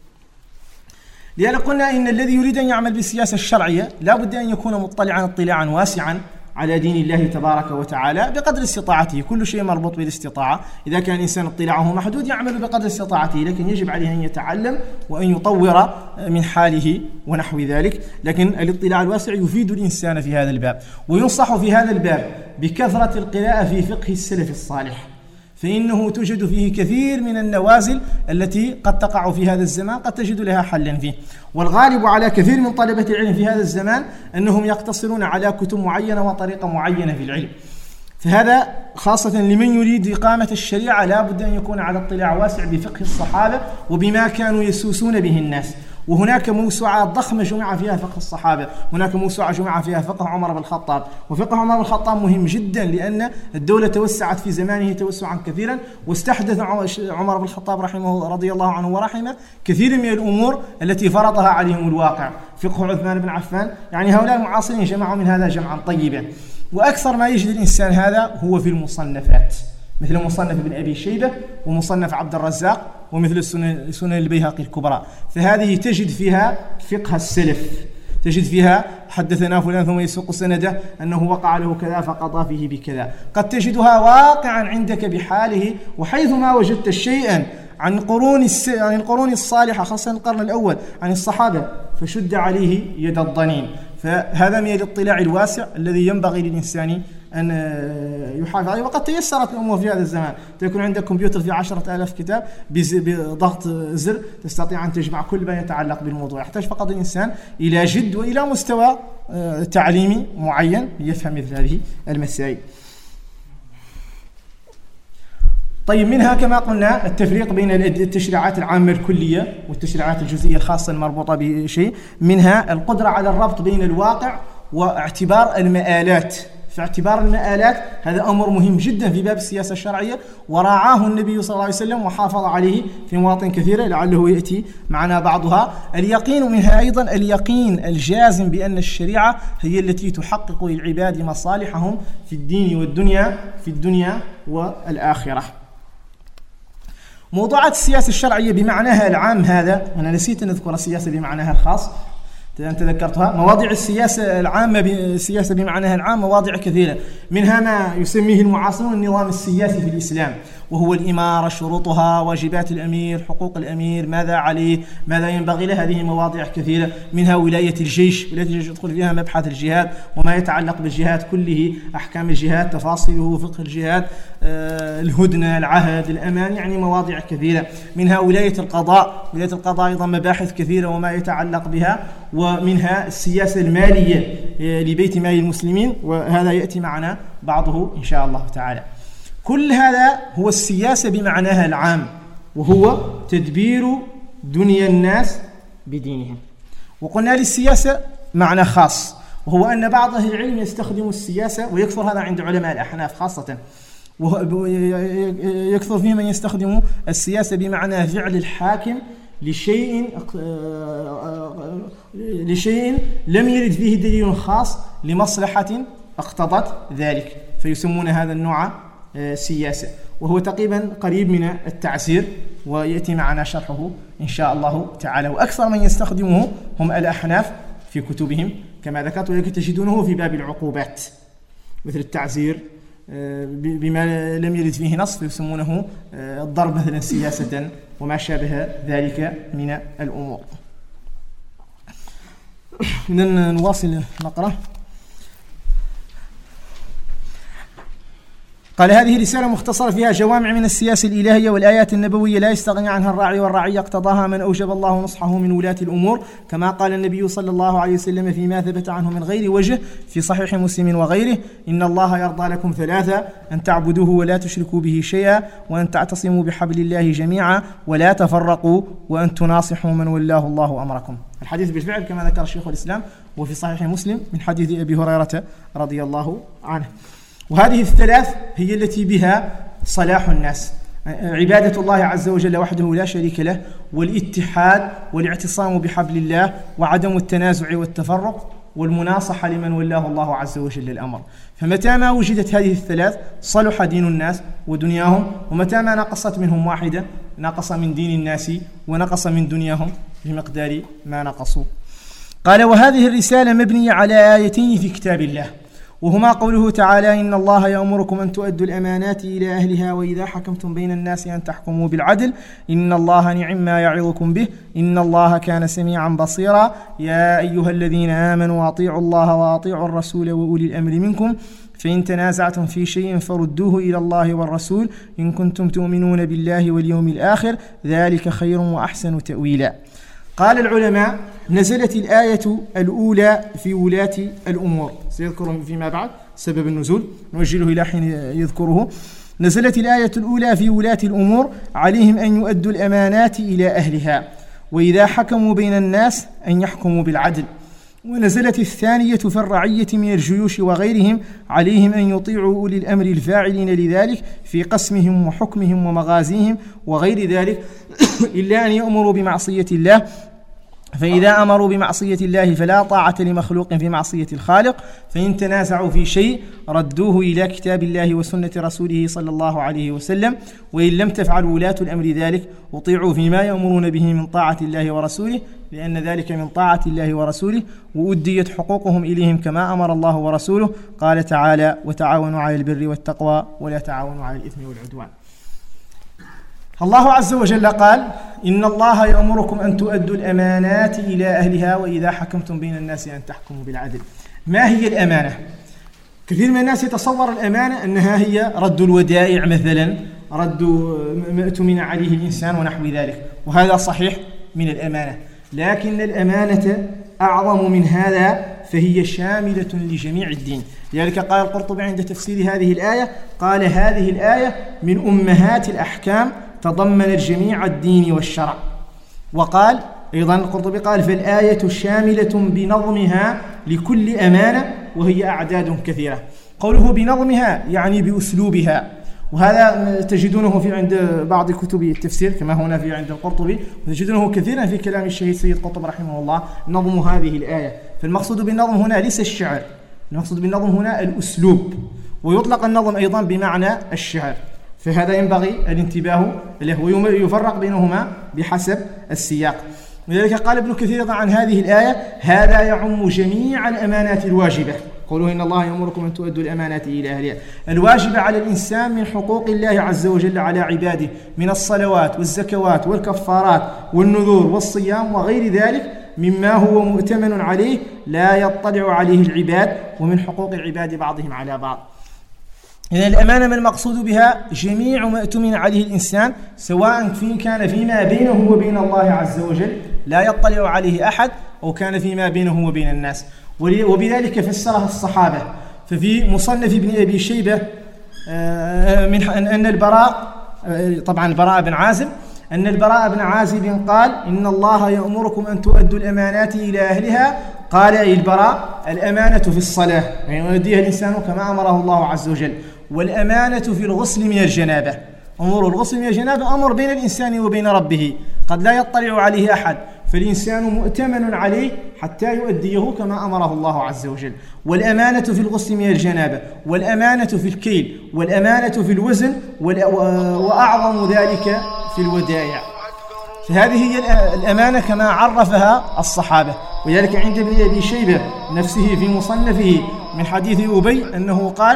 لذلك قلنا إن الذي يريد أن يعمل بالسياسة الشرعية لا بد أن يكون مطلعا اطلاعا واسعا على دين الله تبارك وتعالى بقدر استطاعته. كل شيء مربوط بالاستطاعة. إذا كان الإنسان اطلاعه محدود يعمل بقدر استطاعته، لكن يجب عليه أن يتعلم وأن يطور من حاله ونحو ذلك. لكن الاطلاع الواسع يفيد الإنسان في هذا الباب، وينصح في هذا الباب بكثرة القراءة في فقه السلف الصالح، فإنه توجد فيه كثير من النوازل التي قد تقع في هذا الزمان قد تجد لها حلا فيه. والغالب على كثير من طلبة العلم في هذا الزمان أنهم يقتصرون على كتب معينة وطريقة معينة في العلم، فهذا خاصة لمن يريد إقامة الشريعة لا بد أن يكون على اطلاع واسع بفقه الصحابة وبما كانوا يسوسون به الناس. وهناك موسوعات ضخمة جمع فيها فقه الصحابة، هناك موسوعة جمع فيها فقه عمر بن الخطاب. وفقه عمر بن الخطاب مهم جدا لأن الدولة توسعت في زمانه توسعا كثيرا، واستحدث عمر بن الخطاب رحمه رضي الله عنه ورحمه كثير من الأمور التي فرضها عليهم الواقع. فقه عثمان بن عفان، يعني هؤلاء المعاصرين جمعوا من هذا جمعا طيبا. وأكثر ما يجد الإنسان هذا هو في المصنفات، مثل مصنف ابن أبي شيبة ومصنف عبد الرزاق ومثل سنن البيهقي الكبرى، فهذه تجد فيها فقه السلف، تجد فيها حدثنا فلان ثم يسوق سنده أنه وقع له كذا فقضى فيه بكذا. قد تجدها واقعا عندك بحاله، وحيثما وجدت شيئا عن قرون عن القرون الصالحة خاصة القرن الأول عن الصحابة فشد عليه يد الضنين. فهذا من الاطلاع الواسع الذي ينبغي للإنسان أن يحافظ عليه. وقد تيسرت الأمور في هذا الزمان، تكون عندك كمبيوتر في عشرة آلاف كتاب بضغط زر تستطيع أن تجمع كل ما يتعلق بالموضوع. يحتاج فقط الإنسان إلى جد وإلى مستوى تعليمي معين يفهم مثل هذه المسائل. طيب، منها كما قلنا التفريق بين التشريعات العامة الكلية والتشريعات الجزئية الخاصة المربوطة بشيء، منها القدرة على الربط بين الواقع واعتبار المآلات. فاعتبار المآلات هذا أمر مهم جدا في باب السياسة الشرعية، وراعاه النبي صلى الله عليه وسلم وحافظ عليه في مواطن كثيرة لعله يأتي معنا بعضها. اليقين منها أيضا اليقين الجازم بأن الشريعة هي التي تحقق للعباد مصالحهم في الدين والدنيا في الدنيا والآخرة. موضوعات السياسة الشرعية بمعناها العام هذا، أنا نسيت أن أذكر السياسة بمعناها الخاص، أنت ذكرتها. مواضيع السياسة العامة السياسة بمعناها العام مواضيع كثيرة، منها ما يسميه المعاصرون النظام السياسي في الإسلام، وهو الإمارة، شروطها، واجبات الأمير، حقوق الأمير، ماذا عليه، ماذا ينبغي له. هذه مواضيع كثيرة. منها ولاية الجيش، ولاية الجيش يدخل فيها مبحث الجهاد وما يتعلق بالجهاد كله، أحكام الجهاد، تفاصيله، فقه الجهاد، آه، الهدنة، العهد، الأمان، يعني مواضيع كثيرة. منها ولاية القضاء، ولاية القضاء أيضا مباحث كثيرة وما يتعلق بها. ومنها السياسة المالية لبيت مال المسلمين، وهذا يأتي معنا بعضه إن شاء الله تعالى. كل هذا هو السياسة بمعناها العام، وهو تدبير دنيا الناس بدينهم. وقلنا للسياسة معنى خاص، وهو أن بعض أهل العلم يستخدم السياسة، ويكثر هذا عند علماء الأحناف خاصة، ويكثر فيه من يستخدم السياسة بمعنى فعل الحاكم لشيء لشيء لم يرد فيه دليل خاص لمصلحة اقتضت ذلك، فيسمون هذا النوع سياسة، وهو تقريبا قريب من التعسير، ويأتي معنا شرحه إن شاء الله تعالى. وأكثر من يستخدمه هم الأحناف في كتبهم كما ذكرت، ولكن تجدونه في باب العقوبات مثل التعزير بما لم يرد فيه نص، يسمونه الضرب مثلا سياسة وما شابه ذلك من الأمور. إذن نواصل نقرأ. قال: هذه رسالة مختصرة فيها جوامع من السياسة الإلهية والآيات النبوية لا يستغني عنها الراعي، والرعية اقتضاها من أوجب الله نصحه من ولاة الأمور، كما قال النبي صلى الله عليه وسلم فيما ثبت عنه من غير وجه في صحيح مسلم وغيره: إن الله يرضى لكم ثلاثة: أن تعبدوه ولا تشركوا به شيئا، وأن تعتصموا بحبل الله جميعا ولا تفرقوا، وأن تناصحوا من ولاه الله أمركم. الحديث بالفعل كما ذكر شيخ الإسلام وفي صحيح مسلم من حديث أبي هريرة رضي الله عنه. وهذه الثلاث هي التي بها صلاح الناس: عبادة الله عز وجل وحده لا شريك له، والاتحاد والاعتصام بحبل الله، وعدم التنازع والتفرق، والمناصحة لمن ولاه الله عز وجل الأمر. فمتى ما وجدت هذه الثلاث صلح دين الناس ودنياهم، ومتى ما نقصت منهم واحدة نقص من دين الناس ونقص من دنياهم بمقدار ما نقصوا. قال: وهذه الرسالة مبنية على آيتين في كتاب الله، وهما قوله تعالى: إن الله يأمركم أن تؤدوا الأمانات إلى أهلها وإذا حكمتم بين الناس أن تحكموا بالعدل إن الله نعم ما يعظكم به إن الله كان سميعا بصيرا يا أيها الذين آمنوا أطيعوا الله وأطيعوا الرسول وأولي الأمر منكم فإن تنازعتم في شيء فردوه إلى الله والرسول إن كنتم تؤمنون بالله واليوم الآخر ذلك خير وأحسن تأويلا. قال العلماء: نزلت الآية الأولى في ولاة الأمور، سيذكرهم فيما بعد، سبب النزول نؤجله إلى حين يذكره. نزلت الآية الأولى في ولاة الأمور عليهم أن يؤدوا الأمانات إلى أهلها، وإذا حكموا بين الناس أن يحكموا بالعدل. ونزلت الثانية في الرعية من الجيوش وغيرهم عليهم أن يطيعوا أولي الأمر الفاعلين لذلك في قسمهم وحكمهم ومغازيهم وغير ذلك، إلا أن يأمروا بمعصية الله، فإذا أمروا بمعصية الله فلا طاعة لمخلوق في معصية الخالق، فإن تنازعوا في شيء ردوه إلى كتاب الله وسنة رسوله صلى الله عليه وسلم، وإن لم تفعلوا ولاة الأمر ذلك وطيعوا فيما يأمرون به من طاعة الله ورسوله، لأن ذلك من طاعة الله ورسوله، وأديت حقوقهم إليهم كما أمر الله ورسوله. قال تعالى: وتعاونوا على البر والتقوى ولا تعاونوا على الإثم والعدوان. الله عز وجل قال: إن الله يأمركم أن تؤدوا الأمانات إلى أهلها وإذا حكمتم بين الناس أن تحكموا بالعدل. ما هي الأمانة؟ كثير من الناس يتصور الأمانة أنها هي رد الودائع مثلا، رد ما اؤتمن عليه الإنسان ونحو ذلك، وهذا صحيح من الأمانة، لكن الأمانة أعظم من هذا، فهي شاملة لجميع الدين. لذلك قال القرطبي عند تفسير هذه الآية، قال: هذه الآية من أمهات الأحكام تضمنت جميع الدين والشرع. وقال أيضا القرطبي قال: فالآية شاملة بنظمها لكل أمانة، وهي أعداد كثيرة. قوله بنظمها يعني بأسلوبها، وهذا تجدونه في عند بعض كتب التفسير كما هنا في عند القرطبي، وتجدونه كثيرا في كلام الشهيد سيد قطب رحمه الله، نظم هذه الآية. فالمقصود بالنظم هنا ليس الشعر، المقصود بالنظم هنا الأسلوب، ويطلق النظم أيضا بمعنى الشعر، فهذا ينبغي الانتباه له، ويفرق بينهما بحسب السياق. ولذلك قال ابن كثير عن هذه الآية: هذا يعم جميع الأمانات الواجبة. قوله إن الله يأمركم أن تؤدوا الأمانات إلى أهلها، الواجب على الإنسان من حقوق الله عز وجل على عباده من الصلوات والزكوات والكفارات والنذور والصيام وغير ذلك مما هو مؤتمن عليه لا يطلع عليه العباد، ومن حقوق العباد بعضهم على بعض. إذن الأمانة من المقصود بها جميع ما اؤتمن عليه الإنسان، سواء في كان فيما بينه وبين الله عز وجل لا يطلع عليه أحد، أو كان فيما بينه وبين الناس. وبذلك فسرها الصحابة. ففي مصنف ابن أبي شيبة من أن البراء، طبعا البراء بن عازب، أن البراء بن عازب قال: إن الله يأمركم أن تؤدوا الأمانات إلى أهلها. قال أي البراء: الأمانة في الصلاة، يعني يؤديها الإنسان كما أمره الله عز وجل، والأمانة في الغسل من الجنابة. أمور الغسل من الجنابة أمر بين الإنسان وبين ربه، قد لا يطلع عليه أحد، فالإنسان مؤتمن عليه حتى يؤديه كما أمره الله عز وجل. والأمانة في الغسل من الجنابة، والأمانة في الكيل، والأمانة في الوزن، وأعظم ذلك في الودائع. فهذه هي الأمانة كما عرفها الصحابة. ولذلك عند ابن أبي شيبة نفسه في مصنفه من حديث أبي أنه قال: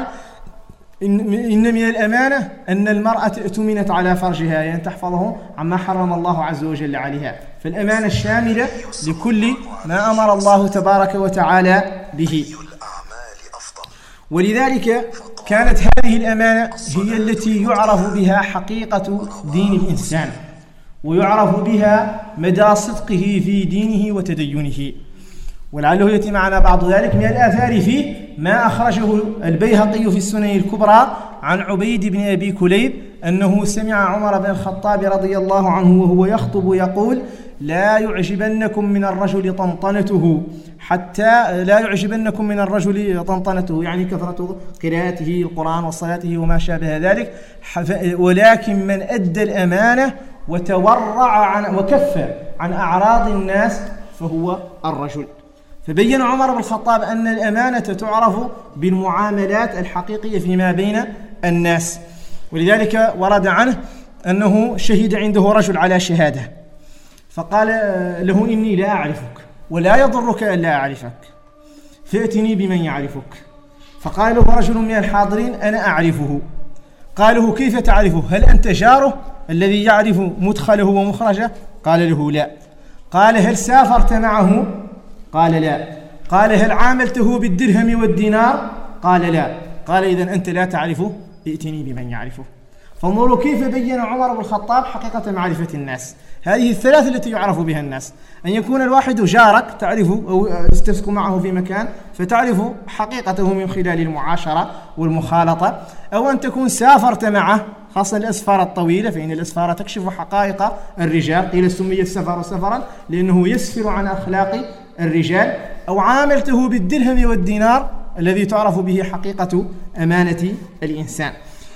إن من الأمانة أن المرأة اؤتمنت على فرجها، يعني تحفظه عما حرم الله عز وجل عليها. فالأمانة الشاملة لكل ما أمر الله تبارك وتعالى به. ولذلك كانت هذه الأمانة هي التي يعرف بها حقيقة دين الإنسان، ويعرف بها مدى صدقه في دينه وتدينه. ولعله يأتي معنا بعض ذلك من الآثار فيه ما أخرجه البيهقي في السنن الكبرى عن عبيد بن أبي كليب أنه سمع عمر بن الخطاب رضي الله عنه وهو يخطب يقول: لا يعجبنكم من الرجل طنطنته حتى لا يعجبنكم من الرجل طنطنته، يعني كثرة قراءته القرآن وصلاته وما شابه ذلك، ولكن من أدى الأمانة وتورع عن وكف عن أعراض الناس فهو الرجل. فبين عمر بن الخطاب أن الأمانة تعرف بالمعاملات الحقيقية فيما بين الناس. ولذلك ورد عنه أنه شهد عنده رجل على شهادة، فقال له: إني لا أعرفك ولا يضرك أن لا أعرفك، فأتني بمن يعرفك. فقال له رجل من الحاضرين: أنا أعرفه. قال له: كيف تعرفه؟ هل أنت جاره الذي يعرف مدخله ومخرجه؟ قال له: لا. قال: هل سافرت معه؟ قال: لا. قال: هل عاملته بالدرهم والدينار؟ قال: لا. قال: إذن أنت لا تعرفه، ائتني بمن يعرفه. فانظروا كيف بين عمر بن الخطاب حقيقة معرفة الناس. هذه الثلاث التي يعرف بها الناس: أن يكون الواحد جارك تعرف أو تسكن معه في مكان فتعرف حقيقته من خلال المعاشرة والمخالطة، أو أن تكون سافرت معه، خاصة الأسفار الطويلة، فإن الأسفار تكشف حقائق الرجال، قيل سمي السفر سفرا لأنه يسفر عن أخلاق الرجال، أو عاملته بالدرهم والدينار الذي تعرف به حقيقة أمانة الإنسان.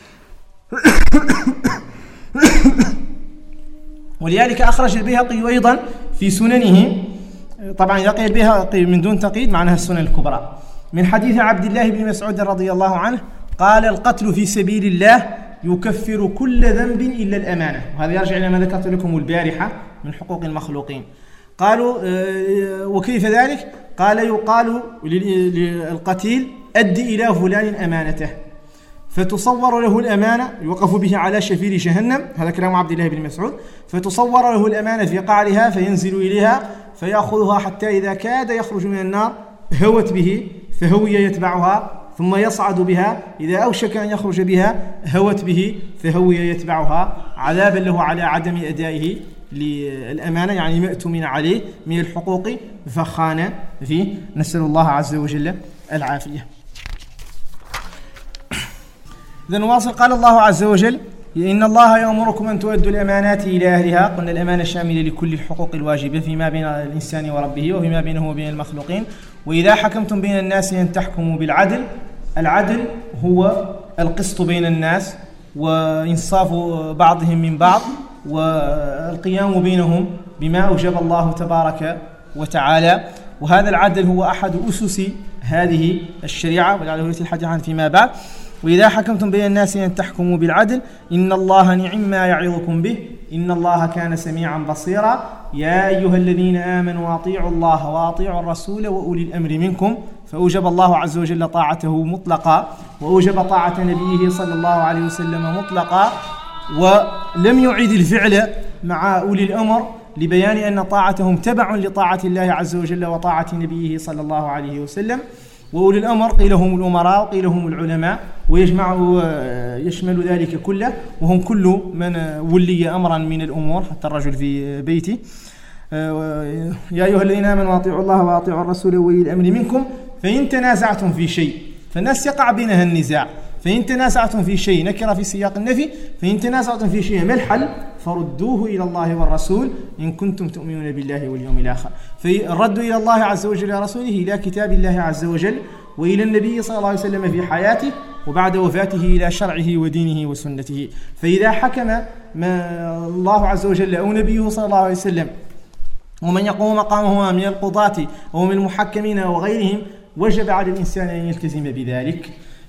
ولذلك أخرج البيهقي أيضا في سننه، طبعا يقي البيهقي من دون تقييد معناها السنن الكبرى، من حديث عبد الله بن مسعود رضي الله عنه قال: القتل في سبيل الله يكفر كل ذنب إلا الأمانة. وهذا يرجع إلى ما ذكرت لكم البارحة من حقوق المخلوقين. قالوا: وكيف ذلك؟ قال: يقال للقتيل: أد إلى فلان أمانته، فتصور له الأمانة، يوقف به على شفير جهنم، هذا كلام عبد الله بن مسعود، فتصور له الأمانة في قعرها فينزل إليها فيأخذها حتى إذا كاد يخرج من النار هوت به فهوي يتبعها، ثم يصعد بها، إذا أوشك أن يخرج بها هوت به فهوي يتبعها، عذابا له على عدم أدائه للأمانة، يعني ما اؤتمن عليه من الحقوق فخان فيه. نسأل الله عز وجل العافية. إذا نواصل. قال الله عز وجل: إن الله يأمركم أن تؤدوا الأمانات إلى أهلها. قلنا الأمانة شاملة لكل الحقوق الواجبة فيما بين الإنسان وربه وفيما بينه وبين المخلوقين. وإذا حكمتم بين الناس أن تحكموا بالعدل. العدل هو القسط بين الناس وإنصاف بعضهم من بعض والقيام بينهم بما أوجب الله تبارك وتعالى. وهذا العدل هو أحد أسس هذه الشريعة، ولعله يأتي الحديث عنه فيما بعد. وإذا حكمتم بين الناس أن تحكموا بالعدل إن الله نعم ما يعظكم به إن الله كان سميعا بصيرا. يا أيها الذين آمنوا أطيعوا الله وأطيعوا الرسول وأولي الأمر منكم. فأوجب الله عز وجل طاعته مطلقا، وأوجب طاعة نبيه صلى الله عليه وسلم مطلقا، ولم يعيد الفعل مع أولي الأمر لبيان أن طاعتهم تبع لطاعة الله عز وجل وطاعة نبيه صلى الله عليه وسلم. وأولي الأمر قيل هم الأمراء وقيل هم العلماء، ويجمع يشمل ذلك كله، وهم كل من ولي أمرا من الأمور حتى الرجل في بيته. يا أيها الذين آمنوا أطيعوا الله وأطيعوا الرسول وأولي الأمر منكم فإن تنازعتم في شيء، فالناس يقع بينها النزاع، فإن تنازعتم في شيء نكر في سياق النفي، فإن تنازعتم في شيء ما الحل؟ فردوه إلى الله والرسول إن كنتم تؤمنون بالله واليوم الآخر. فالرد إلى الله عز وجل ورسوله إلى كتاب الله عز وجل وإلى النبي صلى الله عليه وسلم في حياته وبعد وفاته إلى شرعه ودينه وسنته. فإذا حكم ما الله عز وجل أو نبيه صلى الله عليه وسلم ومن يقوم مقامهما من القضاة ومن المحكمين وغيرهم وجب على الإنسان أن يلتزم بذلك.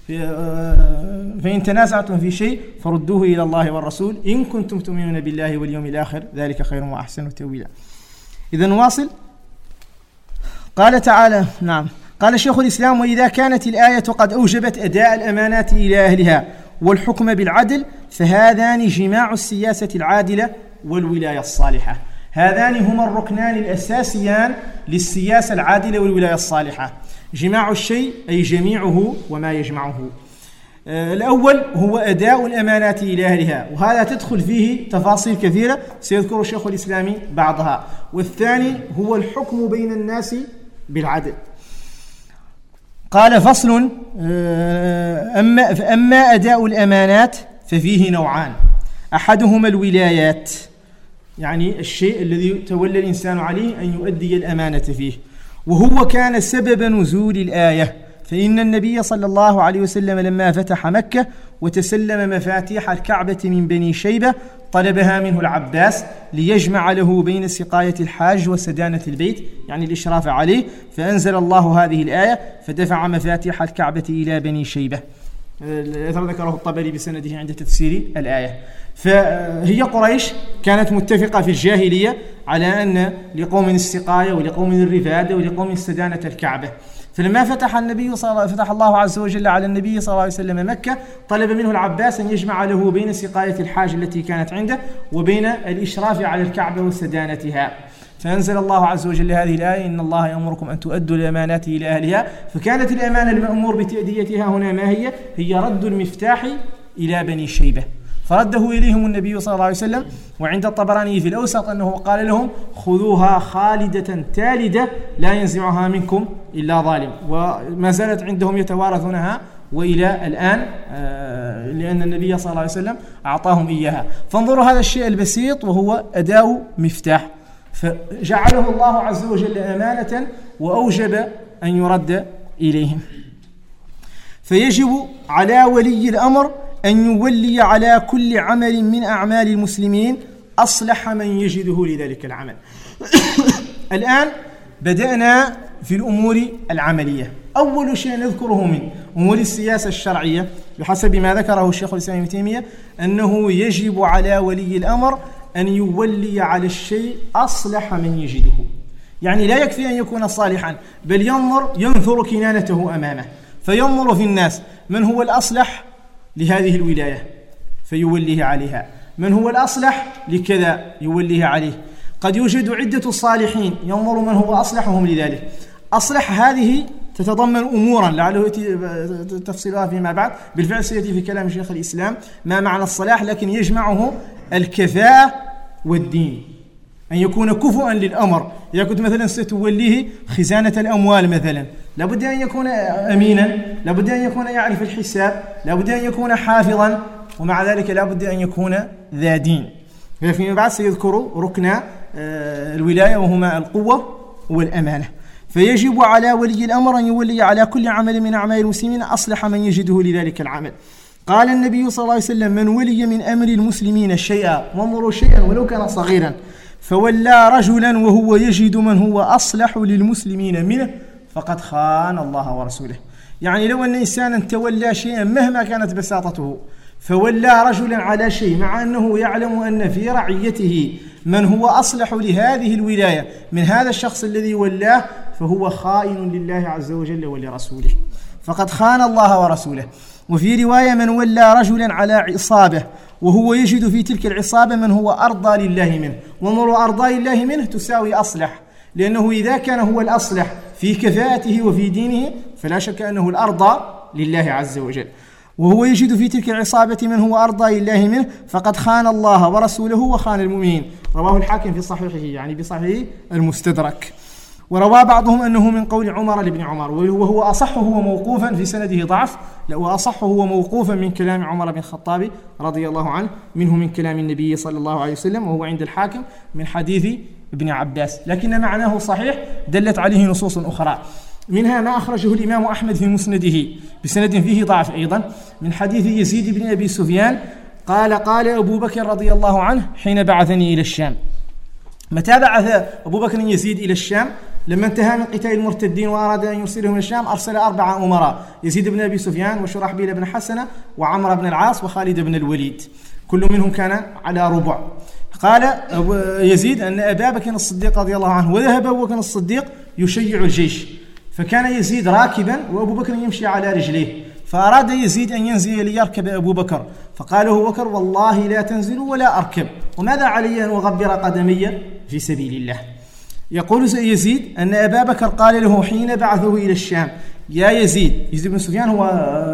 فإن تنازعتم في شيء فردوه إلى الله والرسول إن كنتم تؤمنون بالله واليوم الآخر ذلك خير وأحسن تأويلا. إذا نواصل. قال تعالى: نعم قال شيخ الإسلام: وإذا كانت الآية قد أوجبت أداء الأمانات إلى أهلها والحكم بالعدل فهذان جماع السياسة العادلة والولاية الصالحة. هذان هما الركنان الأساسيان للسياسة العادلة والولاية الصالحة. جماع الشيء أي جميعه وما يجمعه. الأول هو أداء الأمانات إلى أهلها، وهذا تدخل فيه تفاصيل كثيرة سيذكر الشيخ الإسلامي بعضها. والثاني هو الحكم بين الناس بالعدل. قال: فصل: أما, فأما أداء الأمانات ففيه نوعان، أحدهما الولايات، يعني الشيء الذي تولى الإنسان عليه أن يؤدي الأمانة فيه، وهو كان سبب نزول الآية. فإن النبي صلى الله عليه وسلم لما فتح مكة وتسلم مفاتيح الكعبة من بني شيبة طلبها منه العباس ليجمع له بين سقاية الحاج وسدانة البيت، يعني الإشراف عليه، فأنزل الله هذه الآية فدفع مفاتيح الكعبة إلى بني شيبة. ذكره الطبري بسنده عند تفسير الآية. فهي قريش كانت متفقة في الجاهلية على أن لقوم السقاية ولقوم الرفادة ولقوم السدانة الكعبة. فلما فتح النبي صلى الله فتح الله عز وجل على النبي صلى الله عليه وسلم مكة طلب منه العباس أن يجمع له بين سقاية الحاج التي كانت عنده وبين الإشراف على الكعبة وسدانتها. فأنزل الله عز وجل هذه الآية: إن الله يأمركم أن تؤدوا الأمانات إلى أهلها. فكانت الأمانة المأمور بتأديتها هنا ما هي؟ هي رد المفتاح إلى بني شيبة. فرده إليهم النبي صلى الله عليه وسلم. وعند الطبراني في الأوسط أنه قال لهم خذوها خالدة تالدة لا ينزعها منكم إلا ظالم، وما زالت عندهم يتوارثونها وإلى الآن لأن النبي صلى الله عليه وسلم أعطاهم إياها. فانظروا هذا الشيء البسيط وهو أداء مفتاح، فجعله الله عز وجل أمانة وأوجب أن يرد إليهم. فيجب على ولي الأمر أن يولي على كل عمل من أعمال المسلمين أصلح من يجده لذلك العمل. الآن بدأنا في الأمور العملية. أول شيء نذكره من أمور السياسة الشرعية بحسب ما ذكره الشيخ الإسلام ابن تيمية أنه يجب على ولي الأمر أن يولي على الشيء أصلح من يجده. يعني لا يكفي أن يكون صالحا، بل ينظر ينثر كنانته أمامه، فينظر في الناس من هو الأصلح لهذه الولاية فيوليه عليها، من هو الأصلح لكذا يوليه عليه. قد يوجد عدة صالحين، ينظر من هو أصلحهم لذلك. أصلح هذه تتضمن أمورا لعله تفصيلها فيما بعد، بالفعل سيأتي في كلام شيخ الإسلام ما معنى الصلاح، لكن يجمعه الكفاءة والدين، أن يكون كفؤا للأمر. إذا كنت مثلا ستوليه خزانة الأموال مثلا، لابد أن يكون أمينا، لابد أن يكون يعرف الحساب، لابد أن يكون حافظا، ومع ذلك لابد أن يكون ذا دين. فيما بعد سيذكر ركن الولاية وهما القوة والأمانة. فيجب على ولي الأمر أن يولي على كل عمل من أعمال المسلمين أصلح من يجده لذلك العمل. قال النبي صلى الله عليه وسلم من ولي من أمر المسلمين شيئا، وانظروا شيئا ولو كان صغيرا، فولى رجلا وهو يجد من هو أصلح للمسلمين منه فقد خان الله ورسوله. يعني لو أن إنسانا تولى شيئا مهما كانت بساطته فولى رجلا على شيء مع أنه يعلم أن في رعيته من هو أصلح لهذه الولاية من هذا الشخص الذي ولاه، فهو خائن لله عز وجل ولرسوله، فقد خان الله ورسوله. وفي رواية من ولى رجلا على عصابة وهو يجد في تلك العصابة من هو أرضى لله منه. وانظروا أرضى لله منه تساوي أصلح، لأنه إذا كان هو الأصلح في كفاءته وفي دينه فلا شك أنه الأرضى لله عز وجل. وهو يجد في تلك العصابة من هو أرضى لله منه فقد خان الله ورسوله وخان المؤمنين. رواه الحاكم في صحيحه، يعني بصحيح المستدرك. وروى بعضهم أنه من قول عمر لابن عمر، وهو أصح هو موقوفا في سنده ضعف، وأصح هو موقوفا من كلام عمر بن الخطاب رضي الله عنه، منه من كلام النبي صلى الله عليه وسلم، وهو عند الحاكم من حديث ابن عباس، لكن معناه صحيح دلت عليه نصوص أخرى، منها ما أخرجه الإمام أحمد في مسنده بسند فيه ضعف أيضا من حديث يزيد بن أبي سفيان قال قال أبو بكر رضي الله عنه حين بعثني إلى الشام. متى بعث أبو بكر يزيد إلى الشام؟ لما انتهى من قتال المرتدين وأراد أن يرسلهم إلى الشام أرسل أربعة أمراء، يزيد بن أبي سفيان وشرحبيل بن حسنة وعمر بن العاص وخالد بن الوليد، كل منهم كان على ربع. قال يزيد أن أبا بكر الصديق رضي الله عنه وذهب أبو بكر الصديق يشيع الجيش، فكان يزيد راكبا وأبو بكر يمشي على رجليه، فأراد يزيد أن ينزل ليركب أبو بكر، فقال أبو بكر والله لا تنزل ولا أركب، وماذا علي أن أغبر قدمي في سبيل الله. يقول يزيد أن أبا بكر قال له حين بعثه إلى الشام يا يزيد، يزيد بن سفيان هو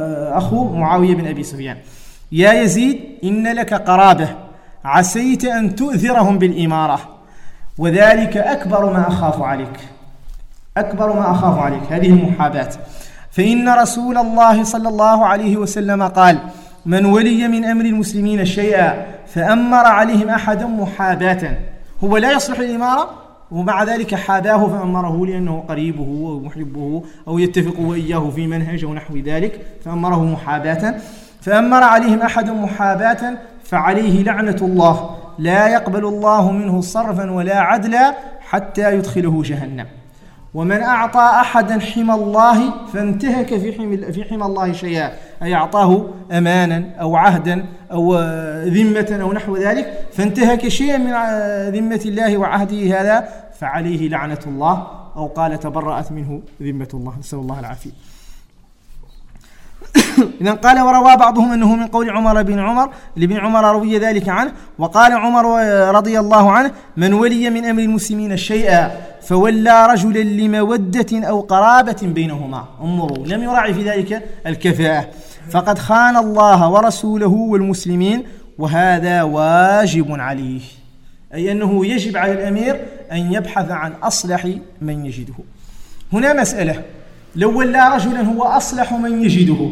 أخو معاوية بن أبي سفيان، يا يزيد إن لك قرابة عسيت أن تؤثرهم بالإمارة، وذلك أكبر ما أخاف عليك، أكبر ما أخاف عليك هذه المحاباة، فإن رسول الله صلى الله عليه وسلم قال من ولي من أمر المسلمين شيئا فأمر عليهم أحدا محاباة، هو لا يصلح الإمارة ومع ذلك حاباه فأمره لأنه قريبه ومحبه أو يتفق وإياه في منهج ونحو ذلك، فأمره محاباة، فأمر عليهم أحد محاباة فعليه لعنة الله لا يقبل الله منه صرفا ولا عدلا حتى يدخله جهنم. ومن أعطى أحدا حمى الله فانتهك في حمى, في حمى الله شيئا، أي أعطاه أمانا أو عهدا أو ذمة أو نحو ذلك، فانتهك شيئا من ذمة الله وعهده هذا فعليه لعنة الله، أو قال تبرأت منه ذمة الله، نسأل الله العافية. إذن قال وروى بعضهم أنه من قول عمر بن عمر لابن عمر روي ذلك عنه، وقال عمر رضي الله عنه من ولي من أمر المسلمين شيئا فولى رجلا لمودة أو قرابة بينهما، انظروا لم يراعي في ذلك الكفاءة، فقد خان الله ورسوله والمسلمين وهذا واجب عليه، أي أنه يجب على الأمير أن يبحث عن أصلح من يجده. هنا مسألة، لو ولى رجلا هو أصلح من يجده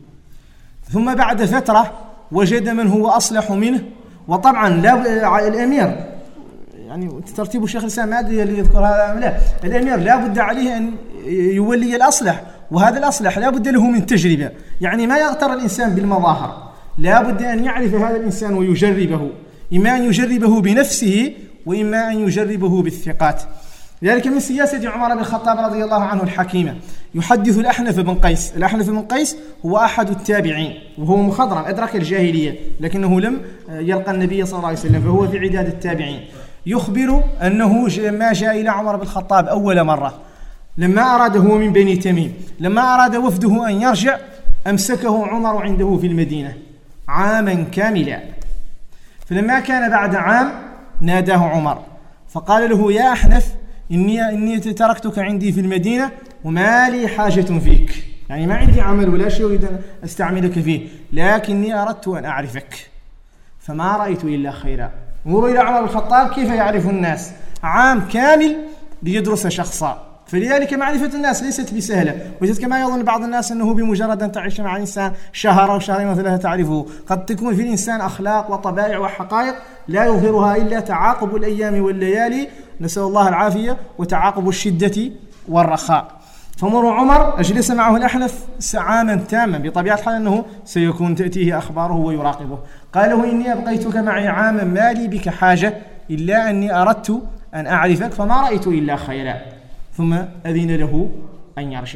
ثم بعد فترة وجد من هو أصلح منه، وطبعا لا الأمير يعني ترتيب الشيخ الإسلام ما أدري اللي يذكر هذا أم لا، الأمير لا بد عليه أن يولي الأصلح، وهذا الأصلح لا بد له من تجربة، يعني ما يغتر الإنسان بالمظاهر، لا بد أن يعرف هذا الإنسان ويجربه، إما أن يجربه بنفسه وإما أن يجربه بالثقات. لذلك من سياسة عمر بن الخطاب رضي الله عنه الحكيمة يحدث الأحنف بن قيس. الأحنف بن قيس هو أحد التابعين وهو مخضرم أدرك الجاهلية لكنه لم يلقى النبي صلى الله عليه وسلم، فهو في عداد التابعين. يخبر أنه ما جاء إلى عمر بن الخطاب أول مرة لما أراد، هو من بني تميم، لما أراد وفده أن يرجع أمسكه عمر عنده في المدينة عاما كاملا، فلما كان بعد عام ناداه عمر فقال له: يا أحنف، إني, إني تركتك عندي في المدينة وما لي حاجة فيك، يعني ما عندي عمل ولا شيء أريد أن أستعملك فيه، لكني أردت أن أعرفك فما رأيت إلا خيرا. انظروا إلى عمر بن الخطاب كيف يعرف الناس، عام كامل ليدرس شخصا، فلذلك معرفة الناس ليست بسهلة، وليست كما يظن بعض الناس أنه بمجرد أن تعيش مع الإنسان شهر أو شهرين وثلاثة تعرفه، قد تكون في الإنسان أخلاق وطبائع وحقائق لا يظهرها إلا تعاقب الأيام والليالي، نسأل الله العافية، وتعاقب الشدة والرخاء. فمر عمر أجلس معه الأحنف عاما تاما، بطبيعة الحال أنه سيكون تأتيه أخباره ويراقبه. قال له: إني أبقيتك معي عاما ما لي بك حاجة إلا أني أردت أن أعرفك فما رأيت إلا خيرا، ثم أذن له أن يرجع.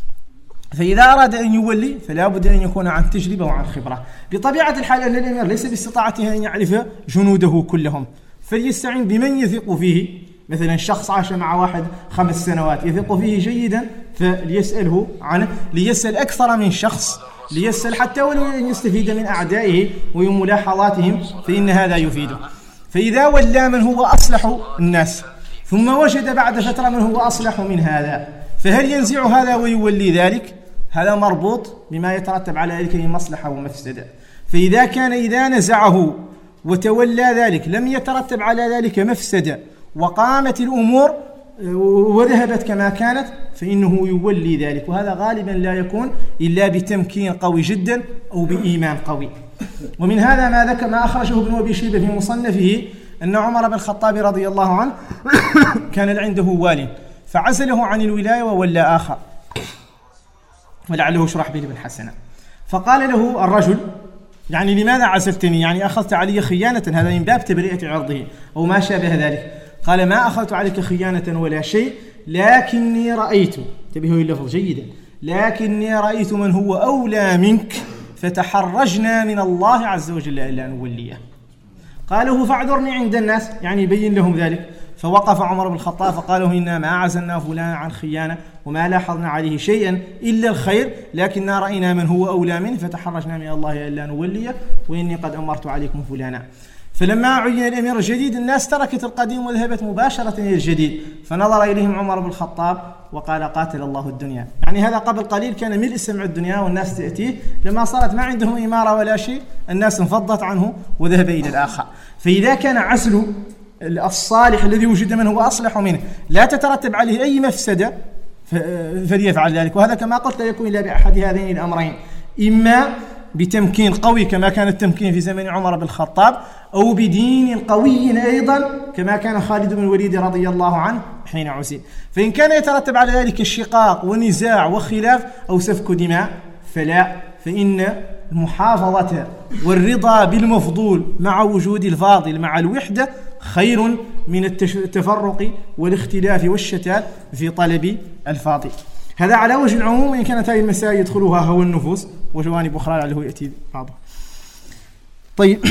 فإذا أراد أن يولي فلا بد أن يكون عن تجربة وعن خبرة. بطبيعة الحال أن الأمير ليس باستطاعته أن يعرف جنوده كلهم، فليستعين بمن يثق فيه، مثلا شخص عاش مع واحد خمس سنوات يثق فيه جيدا فليسأله عنه، ليسأل أكثر من شخص، ليسأل حتى ولو أن يستفيد من أعدائه ومن ملاحظاتهم فإن هذا يفيده. فإذا ولى من هو أصلح الناس ثم وجد بعد فترة من هو أصلح من هذا، فهل ينزع هذا ويولي ذلك؟ هذا مربوط بما يترتب على ذلك من مصلحة ومفسدة. فإذا كان إذا نزعه وتولى ذلك لم يترتب على ذلك مفسدة وقامت الأمور وذهبت كما كانت فإنه يولي ذلك، وهذا غالبا لا يكون إلا بتمكين قوي جدا أو بإيمان قوي. ومن هذا ما ذكر ما أخرجه ابن أبي شيبة في مصنفه أن عمر بن الخطاب رضي الله عنه كان عنده والي فعزله عن الولاية وولى آخر، ولعله شرحبيل بن حسنة، فقال له الرجل: يعني لماذا عزلتني؟ يعني أخذت علي خيانة، هذا من باب تبرئة عرضه أو ما شابه ذلك. قال: ما أخذت عليك خيانة ولا شيء، لكني رأيت، انتبهوا اللفظ جيدا، لكني رأيت من هو أولى منك فتحرجنا من الله عز وجل إلا أن نوليه. قاله: فاعذرني عند الناس، يعني يبين لهم ذلك. فوقف عمر بن الخطاب فقالوا: إنا ما عزلنا فلانا عن خيانة وما لاحظنا عليه شيئا إلا الخير، لكننا رأينا من هو أولى منه فتحرجنا من الله إلا نوليه، وإني قد أمرت عليكم فلانا. فلما عين الأمير الجديد الناس تركت القديم وذهبت مباشرة إلى الجديد، فنظر إليهم عمر بن الخطاب وقال: قاتل الله الدنيا. يعني هذا قبل قليل كان ملء سمع الدنيا والناس تأتيه، لما صارت ما عندهم إمارة ولا شيء الناس انفضت عنه وذهب إلى الآخر. فإذا كان عزل الصالح الذي وجد من هو أصلح منه لا تترتب عليه أي مفسدة فليفعل ذلك، وهذا كما قلت لا يكون إلا بأحد هذين الأمرين، إما بتمكين قوي كما كان التمكين في زمن عمر بن الخطاب، أو بدين قوي أيضا كما كان خالد بن الوليد رضي الله عنه حين عزل. فإن كان يترتب على ذلك الشقاق ونزاع وخلاف أو سفك دماء فلا، فإن المحافظة والرضا بالمفضول مع وجود الفاضل مع الوحدة خير من التفرق والاختلاف والشتات في طلب الفاضل. هذا على وجه العموم، إن كانت هذه المسائل يدخلها هوى النفوس وجوانب أخرى لعله يأتي بعضها. طيب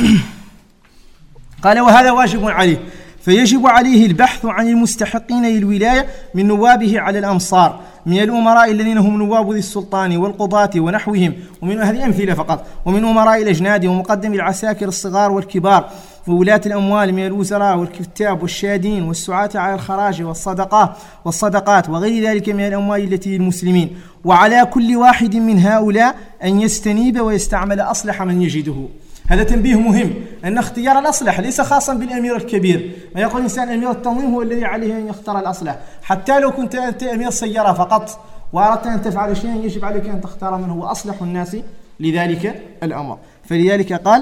قال: وهذا واجب عليه، فيجب عليه البحث عن المستحقين للولاية من نوابه على الأمصار من الأمراء الذين هم نواب ذي السلطان والقضاة ونحوهم، ومن هذه أمثلة فقط، ومن أمراء الأجناد ومقدم العساكر الصغار والكبار وولاة الأموال من الوزراء والكتاب والشادين والسعاة على الخراج والصدقات والصدقات وغير ذلك من الأموال التي للمسلمين. وعلى كل واحد من هؤلاء أن يستنيب ويستعمل أصلح من يجده. هذا تنبيه مهم، أن اختيار الأصلح ليس خاصا بالأمير الكبير. ما يقول إنسان أمير التنظيم هو الذي عليه أن يختار الأصلح، حتى لو كنت أنت أمير سيارة فقط وأردت أن تفعل شيئا يجب عليك أن تختار من هو أصلح الناس لذلك الأمر. فلذلك قال: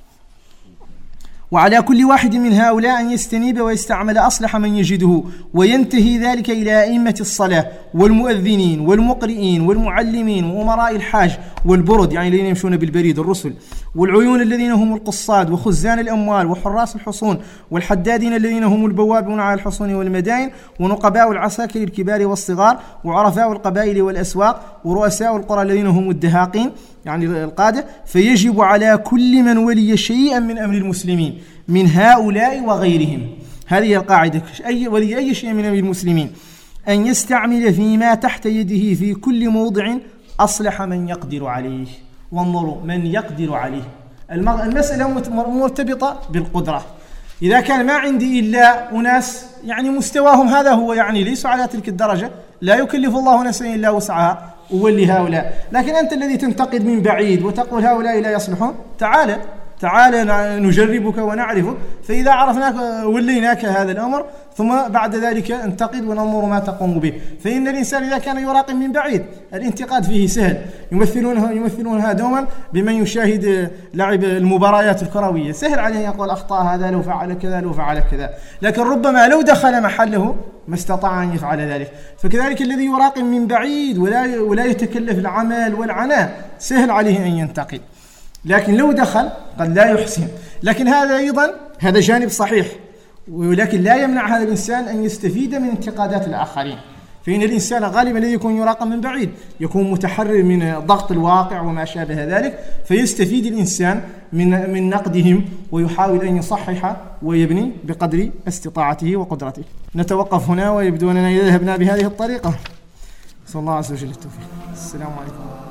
وعلى كل واحد من هؤلاء أن يستنيب ويستعمل أصلح من يجده، وينتهي ذلك إلى أئمة الصلاة والمؤذنين والمقرئين والمعلمين وأمراء الحاج والبرد، يعني الذين يمشون بالبريد الرسل، والعيون الذين هم القصاد وخزان الأموال وحراس الحصون، والحدادين الذين هم البوابون على الحصون والمدائن، ونقباء العساكر الكبار والصغار، وعرفاء القبائل والأسواق، ورؤساء القرى الذين هم الدهاقين يعني القادة. فيجب على كل من ولي شيئا من أمر المسلمين من هؤلاء وغيرهم، هذه القاعدة، أي ولي أي شيء من أمر المسلمين أن يستعمل فيما تحت يده في كل موضع أصلح من يقدر عليه. وانظروا، من يقدر عليه، المسألة مرتبطة بالقدرة. إذا كان ما عندي إلا أناس يعني مستواهم هذا هو، يعني ليسوا على تلك الدرجة، لا يكلف الله نفسا إلا وسعها، وولي هؤلاء. لكن أنت الذي تنتقد من بعيد وتقول هؤلاء لا يصلحون، تعال تعال نجربك ونعرفك، فإذا عرفناك وليناك هذا الأمر، ثم بعد ذلك انتقد وننظر ما تقوم به. فإن الإنسان إذا كان يراقب من بعيد الانتقاد فيه سهل، يمثلونها يمثلونها دوما بمن يشاهد لعب المباريات الكروية، سهل عليه يقول أخطأ هذا لو فعل كذا لو فعل كذا، لكن ربما لو دخل محله ما استطاع أن يفعل ذلك. فكذلك الذي يراقب من بعيد ولا ولا يتكلف العمل والعناء سهل عليه أن ينتقد، لكن لو دخل قد لا يحسن. لكن هذا أيضا هذا جانب صحيح، ولكن لا يمنع هذا الإنسان أن يستفيد من انتقادات الآخرين. فإن الإنسان غالبا الذي يكون يراقب من بعيد يكون متحرر من ضغط الواقع وما شابه ذلك، فيستفيد الإنسان من من نقدهم ويحاول أن يصحح ويبني بقدر استطاعته وقدرته. نتوقف هنا، ويبدو أننا إذا ذهبنا بهذه الطريقة صلى الله عز وجل التوفيق. السلام عليكم.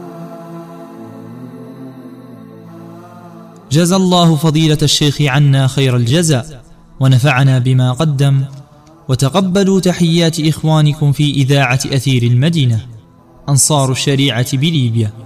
جزى الله فضيلة الشيخ عنا خير الجزاء، ونفعنا بما قدم، وتقبلوا تحيات إخوانكم في إذاعة أثير المدينة أنصار الشريعة بليبيا.